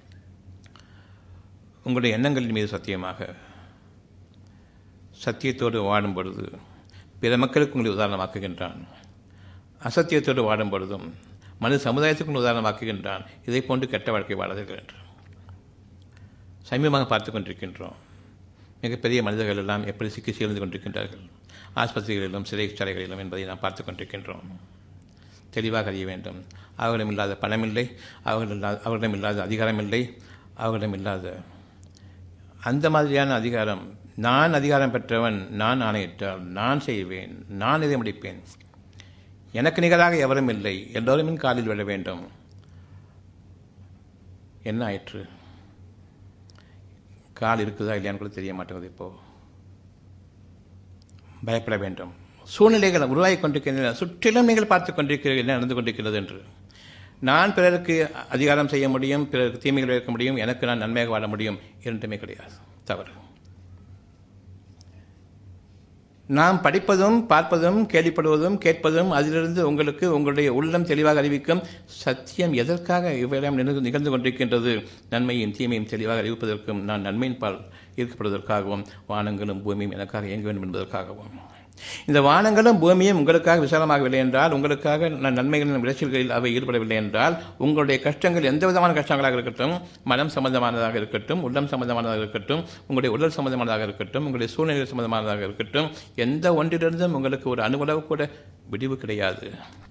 உங்களுடைய எண்ணங்களின் மீது சத்தியமாக சத்தியத்தோடு வாடும் பொழுது பிற மக்களுக்கு உங்களை உதாரணமாக்குகின்றான். அசத்தியத்தோடு வாடும் பொழுதும் மனித சமுதாயத்துக்கு உதாரணமாக்குகின்றான். இதை போன்று கெட்ட வாழ்க்கை வாழாதீர்கள் என்று சமீபமாக பார்த்து கொண்டிருக்கின்றோம். மிகப்பெரிய மனிதர்கள் எல்லாம் எப்படி சிக்கி சேர்ந்து கொண்டிருக்கின்றார்கள், ஆஸ்பத்திரிகளிலும் சிறைச்சாலைகளிலும் என்பதை நாம் பார்த்து கொண்டிருக்கின்றோம். தெளிவாக அறிய வேண்டும். அவர்களிடம் இல்லாத பணம் இல்லை, அவர்கள் இல்லாத அவர்களிடம் இல்லாத அதிகாரம் இல்லை, அவர்களிடம் இல்லாத அந்த மாதிரியான அதிகாரம். நான் அதிகாரம் பெற்றவன், நான் ஆணையிட்டால் நான் செய்வேன், நான் இதை முடிப்பேன், எனக்கு நிகராக எவரும் இல்லை, எல்லோரும் காலில் விழ வேண்டும். என்ன ஆயிற்று? கால் இருக்குதா இல்லையான்னு கூட தெரிய மாட்டேங்குது. இப்போ பயப்பட வேண்டும். சூழ்நிலைகள் உருவாகி கொண்டிருக்கின்றன. சுற்றிலும் நீங்கள் பார்த்து கொண்டிருக்கிறீர்கள் என்ன நடந்து கொண்டிருக்கிறது என்று. நான் பிறருக்கு அதிகாரம் செய்ய முடியும், பிறருக்கு தீமைகள் வைக்க முடியும், எனக்கு நான் நன்மையாக வாழ முடியும், இரண்டுமே கிடையாது, தவறு. நாம் படிப்பதும் பார்ப்பதும் கேள்விப்படுவதும் கேட்பதும் அதிலிருந்து உங்களுக்கு உங்களுடைய உள்ளம் தெளிவாக அறிவிக்கும் சத்தியம் எதற்காக இவையெல்லாம் நிகழ்ந்து கொண்டிருக்கின்றது. நன்மையும் தீமையும் தெளிவாக அறிவிப்பதற்கும் நான் நன்மையின் பால் ஈர்க்கப்படுவதற்காகவும் வானங்களும் பூமியும் எனக்காக இயங்க வேண்டும் என்பதற்காகவும். இந்த வானங்களும் பூமியும் உங்களுக்காக விசாலமாகவில்லை என்றால், உங்களுக்காக நான் நன்மைகளின் விளைச்சல்களில் அவை ஈடுபடவில்லை என்றால், உங்களுடைய கஷ்டங்கள் எந்த விதமான கஷ்டங்களாக இருக்கட்டும், மனம் சம்பந்தமானதாக இருக்கட்டும், உள்ளம் சம்பந்தமானதாக இருக்கட்டும், உங்களுடைய உடல் சம்பந்தமானதாக இருக்கட்டும், உங்களுடைய சூழ்நிலை சம்பந்தமானதாக இருக்கட்டும், எந்த ஒன்றிலிருந்தும் உங்களுக்கு ஒரு அணுவளவு கூட விடிவு கிடையாது.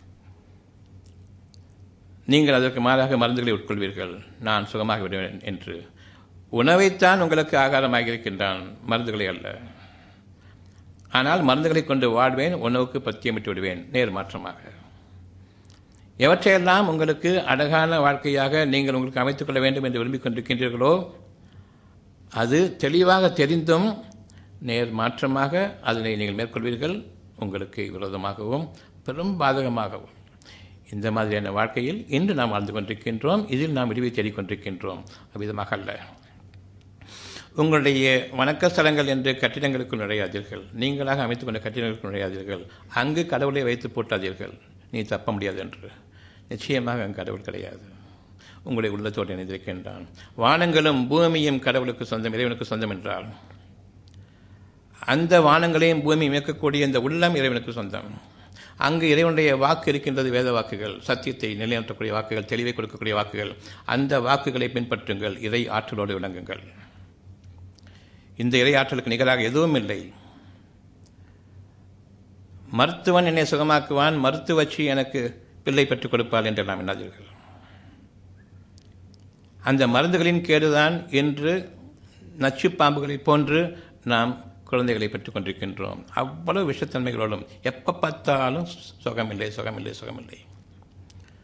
நீங்கள் அதற்கு மாறாக மருந்துகளை உட்கொள்வீர்கள். நான் சுகமாக விடுவேன் என்று. உணவைத்தான் உங்களுக்கு ஆகாரமாக இருக்கின்றான், மருந்துகளை அல்ல. ஆனால் மருந்துகளை கொண்டு வாழ்வேன், உணவுக்கு பத்தியமிட்டு விடுவேன். நேர் மாற்றமாக எவற்றையெல்லாம் உங்களுக்கு அழகான வாழ்க்கையாக நீங்கள் உங்களுக்கு அமைத்துக் கொள்ள வேண்டும் என்று விரும்பிக் கொண்டிருக்கின்றீர்களோ, அது தெளிவாக தெரிந்தும் நேர் மாற்றமாக அதனை நீங்கள் மேற்கொள்வீர்கள், உங்களுக்கு விரோதமாகவும் பெரும் பாதகமாகவும். இந்த மாதிரியான வாழ்க்கையில் இன்று நாம் வாழ்ந்து கொண்டிருக்கின்றோம். இதில் நாம் விடுவை தேடிக்கொண்டிருக்கின்றோம். அவ்விதமாக அல்ல. உங்களுடைய வணக்க ஸ்தலங்கள் என்று கட்டிடங்களுக்குள் நுழையாதீர்கள். நீங்களாக அமைத்துக் கொண்ட கட்டிடங்களுக்குள் நுழையாதீர்கள். அங்கு கடவுளை வைத்து போட்டாதீர்கள், நீ தப்ப முடியாது என்று. நிச்சயமாக அங்கு கடவுள் கிடையாது, உங்களுடைய உள்ளத்தோடு இணைந்திருக்கின்றான். வானங்களும் பூமியும் கடவுளுக்கு சொந்தம், இறைவனுக்கு சொந்தம் என்றால் அந்த வானங்களையும் பூமியும் இயக்கக்கூடிய இந்த உள்ளம் இறைவனுக்கு சொந்தம். அங்கு இறைவனுடைய வாக்கு இருக்கின்றது, வேத வாக்குகள், சத்தியத்தை நிலைநாட்டக்கூடிய வாக்குகள், தெளிவை கொடுக்கக்கூடிய வாக்குகள். அந்த வாக்குகளை பின்பற்றுங்கள், இறை ஆற்றலோடு விளங்குங்கள். இந்த இறை ஆற்றலுக்கு நிகராக எதுவும் இல்லை. மருத்துவன் என்னை சுகமாக்குவான், மருத்துவச்சி எனக்கு பிள்ளை பெற்றுக் கொடுப்பாள் என்றெல்லாம் எண்ணாதீர்கள். அந்த மருந்துகளின் கேடுதான் இன்று நச்சு பாம்புகளை போன்று நாம் குழந்தைகளை பெற்றுக் கொண்டிருக்கின்றோம். அவ்வளவு விஷத்தன்மைகளோடும் எப்போ பார்த்தாலும் சுகமில்லை சுகமில்லை சுகமில்லை.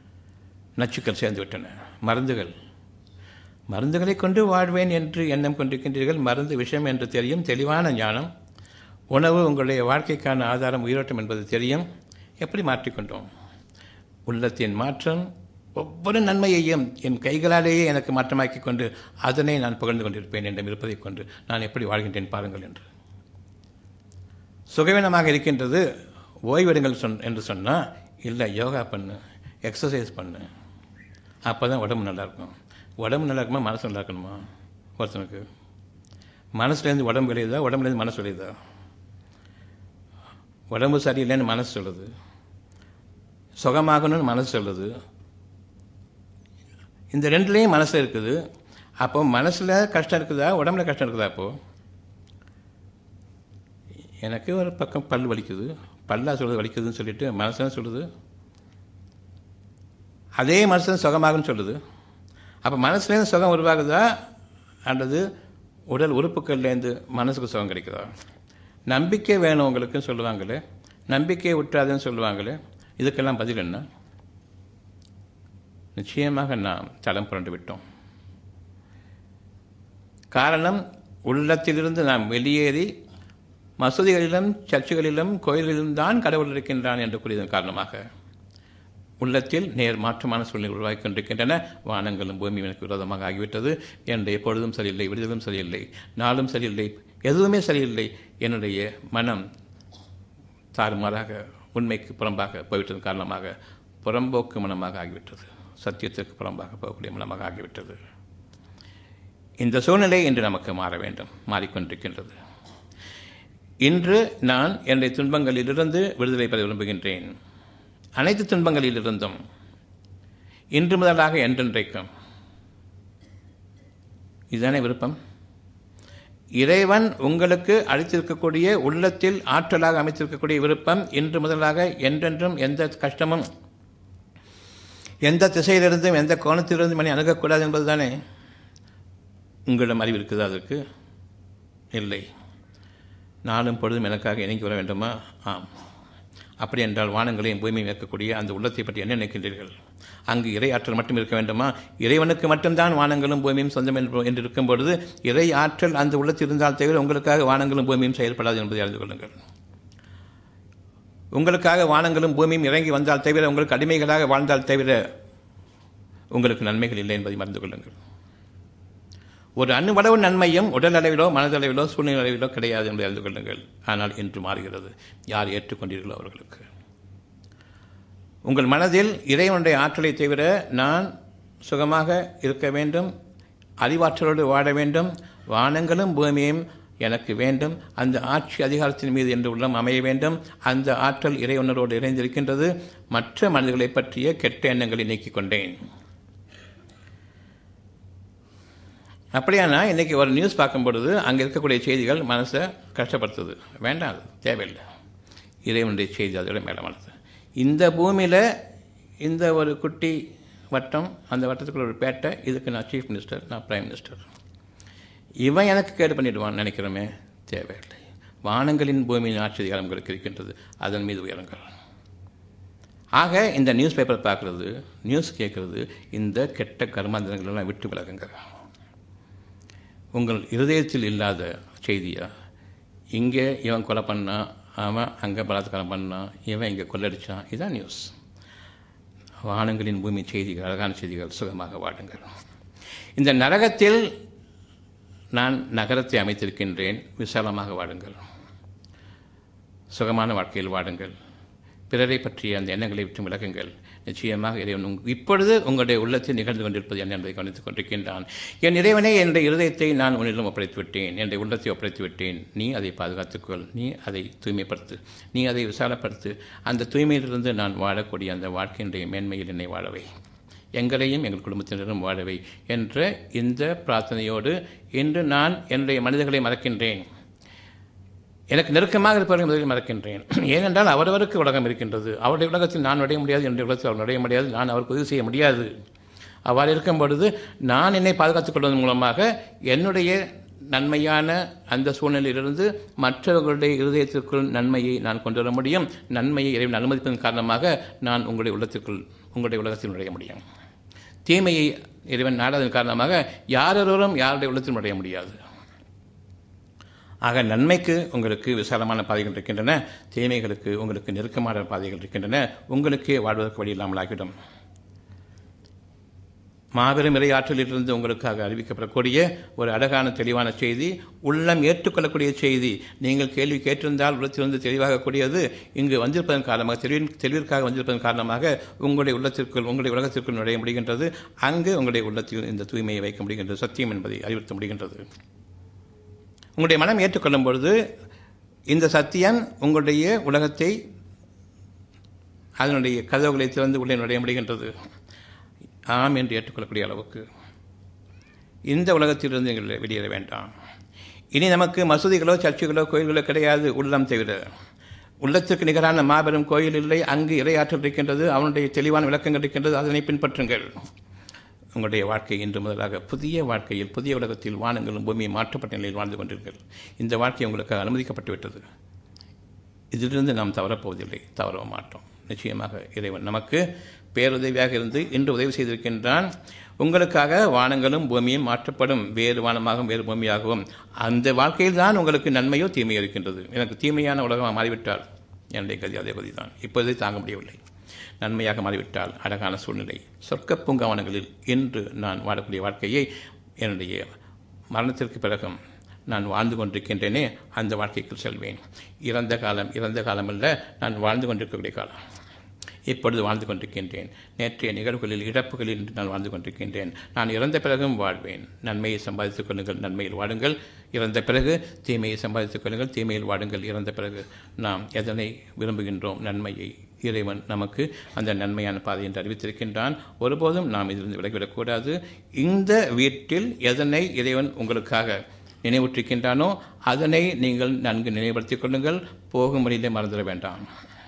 நச்சுக்கள் சேர்ந்து விட்டன. மருந்துகள் மருந்துகளை கொண்டு வாழ்வேன் என்று எண்ணம் கொண்டிருக்கின்றீர்கள். மருந்து விஷயம் என்று தெரியும், தெளிவான ஞானம். உணவு உங்களுடைய வாழ்க்கைக்கான ஆதாரம், உயிரோட்டம் என்பது தெரியும். எப்படி மாற்றிக்கொண்டோம்? உள்ளத்தின் மாற்றம் ஒவ்வொரு நன்மையையும் என் கைகளாலேயே எனக்கு மாற்றமாக்கி கொண்டு அதனை நான் புகழ்ந்து கொண்டிருப்பேன் என்று இருப்பதை கொண்டு நான் எப்படி வாழ்கின்றேன் பாருங்கள் என்று. சுகவீனமாக இருக்கின்றது, ஓய்வெடுங்கள் சொன் என்று சொன்னால் இல்லை, யோகா பண்ணு, எக்ஸசைஸ் பண்ணு, அப்போ தான் உடம்பு நல்லாயிருக்கும். உடம்பு நல்லா இருக்குமா, மனசு நல்லா இருக்கணுமா? ஒருத்தனுக்கு மனசுலேருந்து உடம்பு விளையுதா, உடம்புலேருந்து மனசு விளையுதா? உடம்பு சரியில்லைன்னு மனசு சொல்லுது, சுகமாகணும்னு மனசு சொல்லுது. இந்த ரெண்டுலேயும் மனசு இருக்குது. அப்போ மனசில் கஷ்டம் இருக்குதா, உடம்புல கஷ்டம் இருக்குதா? அப்போது எனக்கு ஒரு பக்கம் பல் வலிக்குது, பல்லா சொல்லுது வலிக்குதுன்னு சொல்லிட்டு மனசு சொல்லுது, அதே மனசு சுகமாகுன்னு சொல்லுது. அப்போ மனசுலேருந்து சுகம் உருவாகுதா அல்லது உடல் உறுப்புகள்லேருந்து மனசுக்கு சுகம் கிடைக்குதா? நம்பிக்கை வேணும் உங்களுக்கு சொல்லுவாங்களே, நம்பிக்கையை விட்டுறாதுன்னு சொல்லுவாங்களே, இதுக்கெல்லாம் பதில் என்ன? நிச்சயமாக நாம் தடம் புரண்டு விட்டோம். காரணம், உள்ளத்திலிருந்து நாம் வெளியேறி மசூதிகளிலும் சர்ச்சுகளிலும் கோயில்களிலும் தான் கடவுள் இருக்கின்றான் என்று கூறியதன் காரணமாக உள்ளத்தில் நேர் மாற்றமான சூழ்நிலை உருவாக்கி கொண்டிருக்கின்றன. வானங்களும் பூமியும் எனக்கு விரோதமாக ஆகிவிட்டது. என்னுடைய பொழுதும் சரியில்லை, விடுதலும் சரியில்லை, நாளும் சரியில்லை, எதுவுமே சரியில்லை. என்னுடைய மனம் தாறுமாறாக உண்மைக்கு புறம்பாக போய்விட்டதன் காரணமாக புறம்போக்கு மனமாக ஆகிவிட்டது, சத்தியத்திற்கு புறம்பாக போகக்கூடிய மனமாக ஆகிவிட்டது. இந்த சூழ்நிலை இன்று நமக்கு மாற வேண்டும், மாறிக்கொண்டிருக்கின்றது. இன்று நான் என்னுடைய துன்பங்களிலிருந்து விடுதலை பெற விரும்புகின்றேன். அனைத்து துன்பங்களிலிருந்தும் இன்று முதலாக என்றென்றைக்கும். இதுதானே விருப்பம். இறைவன் உங்களுக்கு அளித்திருக்கக்கூடிய உள்ளத்தில் ஆற்றலாக அமைத்திருக்கக்கூடிய விருப்பம் இன்று முதலாக என்றென்றும் எந்த கஷ்டமும் எந்த திசையிலிருந்தும் எந்த கோணத்திலிருந்தும் மணி அணுகக்கூடாது என்பது தானே. உங்களிடம் அறிவு இருக்குது அதற்கு? இல்லை. நாளும் பொழுதும் எனக்காக இணங்கி வர வேண்டுமா? ஆம். அப்படி என்றால் வானங்களையும் பூமியும் இருக்கக்கூடிய அந்த உள்ளத்தை பற்றி என்ன நினைக்கின்றீர்கள்? அங்கு இறை ஆற்றல் மட்டும் இருக்க வேண்டுமா? இறைவனுக்கு மட்டும்தான் வானங்களும் பூமியும் சொந்தம் என்று இருக்கும் பொழுது இறை ஆற்றல் அந்த உள்ளத்தில் இருந்தால் தவிர உங்களுக்காக வானங்களும் பூமியும் செயல்படாது என்பதை அறிந்து கொள்ளுங்கள். உங்களுக்காக வானங்களும் பூமியும் இறங்கி வந்தால் தவிர, உங்களுக்கு அடிமைகளாக வாழ்ந்தால் தவிர உங்களுக்கு நன்மைகள் இல்லை என்பதை மறந்து கொள்ளுங்கள். ஒரு அணுவளவு நன்மையும் உடல் அளவிலோ மனதளவிலோ சூழ்நிலை அளவிலோ கிடையாது என்பதை அறிந்து கொள்ளுங்கள். ஆனால் இன்று மாறுகிறது. யார் ஏற்றுக்கொண்டீர்களோ அவர்களுக்கு. உங்கள் மனதில் இறைவனுடைய ஆற்றலை தவிர நான் சுகமாக இருக்க வேண்டும், அறிவாற்றலோடு வாழ வேண்டும், வானங்களும் பூமியும் எனக்கு வேண்டும், அந்த ஆட்சி அதிகாரத்தின் மீது என்று உள்ளம் அமைய வேண்டும், அந்த ஆற்றல் இறைவனரோடு இணைந்திருக்கின்றது, மற்ற மனிதர்களை பற்றிய கெட்ட எண்ணங்களை நீக்கிக் கொண்டேன். அப்படியானா இன்றைக்கி ஒரு நியூஸ் பார்க்கும் பொழுது அங்கே இருக்கக்கூடிய செய்திகள் மனசை கஷ்டப்படுத்துது. வேண்டாம், அது தேவையில்லை. இறைவனுடைய செய்தி அதோட மேலமானது. இந்த பூமியில் இந்த ஒரு குட்டி வட்டம், அந்த வட்டத்துக்குள்ள ஒரு பேட்டை, இதுக்கு நான் சீஃப் மினிஸ்டர், நான் பிரைம் மினிஸ்டர், இவன் எனக்கு கேடு பண்ணிடுவான்னு நினைக்கிறோமே, தேவையில்லை. வானங்களின் பூமியின் ஆட்சி அதிகாரம் உங்களுக்கு இருக்கின்றது, அதன் மீது உயருங்கள். ஆக இந்த நியூஸ் பேப்பர் பார்க்குறது, நியூஸ் கேட்குறது, இந்த கெட்ட கர்மாந்திரங்களெல்லாம் விட்டு விலகுங்க. உங்கள் இருதயத்தில் இல்லாத செய்தியா? இங்கே இவன் கொலை பண்ணான், அவன் அங்கே பலாத்காரம் பண்ணான், இவன் இங்கே கொள்ளடிச்சான், இதுதான் நியூஸ். வானங்களின் பூமி செய்திகள், அழகான செய்திகள், சுகமாக வாடுங்கள். இந்த நரகத்தில் நான் நகரத்தை அமைத்திருக்கின்றேன், விசாலமாக வாடுங்கள், சுகமான வாழ்க்கையில் வாடுங்கள், பிறரை பற்றிய அந்த எண்ணங்களை விட்டு விலகுங்கள். நிச்சயமாக இறைவன் இப்பொழுது உங்களுடைய உள்ளத்தில் நிகழ்ந்து கொண்டிருப்பது என்ன என்பதை கவனித்துக் கொண்டிருக்கின்றான். என் இறைவனே, என்னுடைய இருதயத்தை நான் உன்னிடம் ஒப்படைத்து விட்டேன், என்னுடைய உள்ளத்தை ஒப்படைத்து விட்டேன், நீ அதை பாதுகாத்துக்கொள், நீ அதை தூய்மைப்படுத்து, நீ அதை விசாலப்படுத்து, அந்த தூய்மையிலிருந்து நான் வாழக்கூடிய அந்த வாழ்க்கையினுடைய மேன்மையில் என்னை வாழவை, எங்களையும் எங்கள் குடும்பத்தினரும் வாழவை என்ற இந்த பிரார்த்தனையோடு இன்று நான் என்னுடைய மனிதர்களை மறக்கின்றேன். எனக்கு நெருக்கமாக இருப்பவர்கள் முதலில் மறக்கின்றேன். ஏனென்றால் அவரவருக்கு உலகம் இருக்கின்றது. அவருடைய உலகத்தில் நான் நுழைய முடியாது, என்னுடைய உலகத்தில் அவர் நுழைய முடியாது, நான் அவருக்கு உதவி செய்ய முடியாது. அவ்வாறு இருக்கும் பொழுது நான் என்னை பாதுகாத்துக் கொள்வதன் மூலமாக என்னுடைய நன்மையான அந்த சூழ்நிலையிலிருந்து மற்றவர்களுடைய இருதயத்திற்குள் நன்மையை நான் கொண்டு வர முடியும். நன்மையை இறைவன் அனுமதிப்பதன் காரணமாக நான் உங்களுடைய உள்ளத்திற்குள், உங்களுடைய உலகத்தில் நுழைய முடியும். தீமையை இறைவன் நாடாதன் காரணமாக யாரொருவரும் யாருடைய உள்ளத்திலும் அடைய முடியாது. ஆக நன்மைக்கு உங்களுக்கு விசாலமான பாதைகள் இருக்கின்றன, தீமைகளுக்கு உங்களுக்கு நெருக்கமான பாதைகள் இருக்கின்றன. உங்களுக்கு வாழ்வதற்கு வழி இல்லாமல் ஆகிவிடும். மாபெரும் இறையாற்றலிலிருந்து உங்களுக்காக அறிவிக்கப்படக்கூடிய ஒரு அழகான தெளிவான செய்தி, உள்ளம் ஏற்றுக்கொள்ளக்கூடிய செய்தி. நீங்கள் கேள்வி கேட்டிருந்தால் உள்ளத்திலிருந்து தெளிவாகக்கூடியது இங்கு வந்திருப்பதன் காரணமாக, தெளிவின் தெளிவிற்காக வந்திருப்பதன் காரணமாக உங்களுடைய உள்ளத்திற்குள், உங்களுடைய உலகத்திற்குள் நுழைய முடிகின்றது. அங்கு உங்களுடைய உள்ளத்தில் இந்த தூய்மையை வைக்க முடிகின்றது, சத்தியம் என்பதை அறிவுறுத்த முடிகின்றது. உங்களுடைய மனம் ஏற்றுக்கொள்ளும் பொழுது இந்த சத்தியம் உங்களுடைய உலகத்தை, அதனுடைய கதவுகளை திறந்து உள்ளே நுழைய முடிகின்றது. ஆம் என்று ஏற்றுக்கொள்ளக்கூடிய அளவுக்கு இந்த உலகத்திலிருந்து நீங்கள் வெளியேற வேண்டாம். இனி நமக்கு மசூதிகளோ சர்ச்சுகளோ கோயில்களோ கிடையாது, உள்ளம் தவிர. உள்ளத்திற்கு நிகரான மாபெரும் கோயில் இல்லை, அங்கு இறையாற்றல் இருக்கின்றது, அவனுடைய தெளிவான விளக்கங்கள் இருக்கின்றது, அதனை பின்பற்றுங்கள். உங்களுடைய வாழ்க்கை இன்று முதலாக புதிய வாழ்க்கையில், புதிய உலகத்தில் வானங்களும் பூமியை மாற்றப்பட்ட நிலையில் வாழ்ந்து கொண்டீர்கள். இந்த வாழ்க்கை உங்களுக்கு அனுமதிக்கப்பட்டு விட்டது. இதிலிருந்து நாம் தவறப்போவதில்லை, தவறவும் மாட்டோம். நிச்சயமாக இறைவன் நமக்கு பேருதவியாக இருந்து இன்று உதவி செய்திருக்கின்றான். உங்களுக்காக வானங்களும் பூமியும் மாற்றப்படும், வேறு வானமாகவும் வேறு பூமியாகவும். அந்த வாழ்க்கையில் தான் உங்களுக்கு நன்மையோ தீமையோ இருக்கின்றது. எனக்கு தீமையான உலகமாக மாறிவிட்டால் என்னுடைய கதி அதே கதி தான், இப்போதே தாங்க முடியவில்லை. நன்மையாக மாறிவிட்டால் அழகான சூழ்நிலை, சொர்க்க பூங்காவனங்களில் இன்று நான் வாழக்கூடிய வாழ்க்கையை என்னுடைய மரணத்திற்கு பிறகும் நான் வாழ்ந்து கொண்டிருக்கின்றேனே, அந்த வாழ்க்கைக்கு செல்வேன். இறந்த காலம் இறந்த காலம் அல்ல, நான் வாழ்ந்து கொண்டிருக்கக்கூடிய காலம். இப்பொழுது வாழ்ந்து கொண்டிருக்கின்றேன். நேற்றைய நிகழ்வுகளில், இழப்புகளில் நான் வாழ்ந்து கொண்டிருக்கின்றேன். நான் இறந்த பிறகும் வாழ்வேன். நன்மையை சம்பாதித்துக் கொள்ளுங்கள், நன்மையில் வாடுங்கள். இறந்த பிறகு தீமையை சம்பாதித்துக் கொள்ளுங்கள், தீமையில் வாடுங்கள். இறந்த பிறகு நாம் எதனை விரும்புகின்றோம், நன்மையை. இறைவன் நமக்கு அந்த நன்மையான பாதை என்று அறிவித்திருக்கின்றான். ஒருபோதும் நாம் இதிலிருந்து விலகிவிடக்கூடாது. இந்த வீட்டில் எதனை இறைவன் உங்களுக்காக நினைவூற்றிருக்கின்றானோ அதனை நீங்கள் நன்கு நினைவுபடுத்திக் கொள்ளுங்கள். போகும் வழியிலே மறந்துட வேண்டாம்.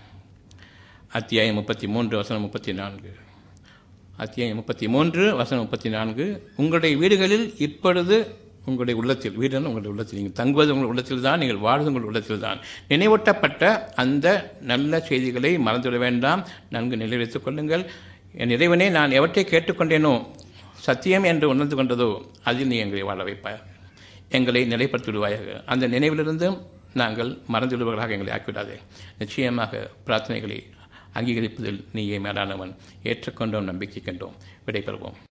அத்தியாயம் முப்பத்தி மூன்று வசனம் முப்பத்தி நான்கு அத்தியாயம் முப்பத்தி மூன்று வசனம் முப்பத்தி நான்கு உங்களுடைய வீடுகளில் இப்பொழுது, உங்களுடைய உள்ளத்தில், வீடு உங்களுடைய உள்ளத்தில், நீங்கள் தங்குவது உங்கள் உள்ளத்தில் தான், நீங்கள் வாழ்வது உங்கள் உள்ளத்தில் தான். நினைவூட்டப்பட்ட அந்த நல்ல செய்திகளை மறந்துவிட வேண்டாம், நன்கு நிலைவைத்துக் கொள்ளுங்கள். என் இறைவனே, நான் எவற்றை கேட்டுக்கொண்டேனோ, சத்தியம் என்று உணர்ந்து கொண்டதோ, அதில் நீ எங்களை வாழ வைப்பாய், எங்களை நிலைப்படுத்தி விடுவாயாக. அந்த நினைவிலிருந்தும் நாங்கள் மறந்து விடுவர்களாக எங்களை ஆக்கிவிடாதே. நிச்சயமாக பிரார்த்தனைகளை அங்கீகரிப்பதில் நீயே மேலானவன். ஏற்றுக்கொண்டோம், நம்பிக்கை கண்டோம். விடைபெறுவோம்.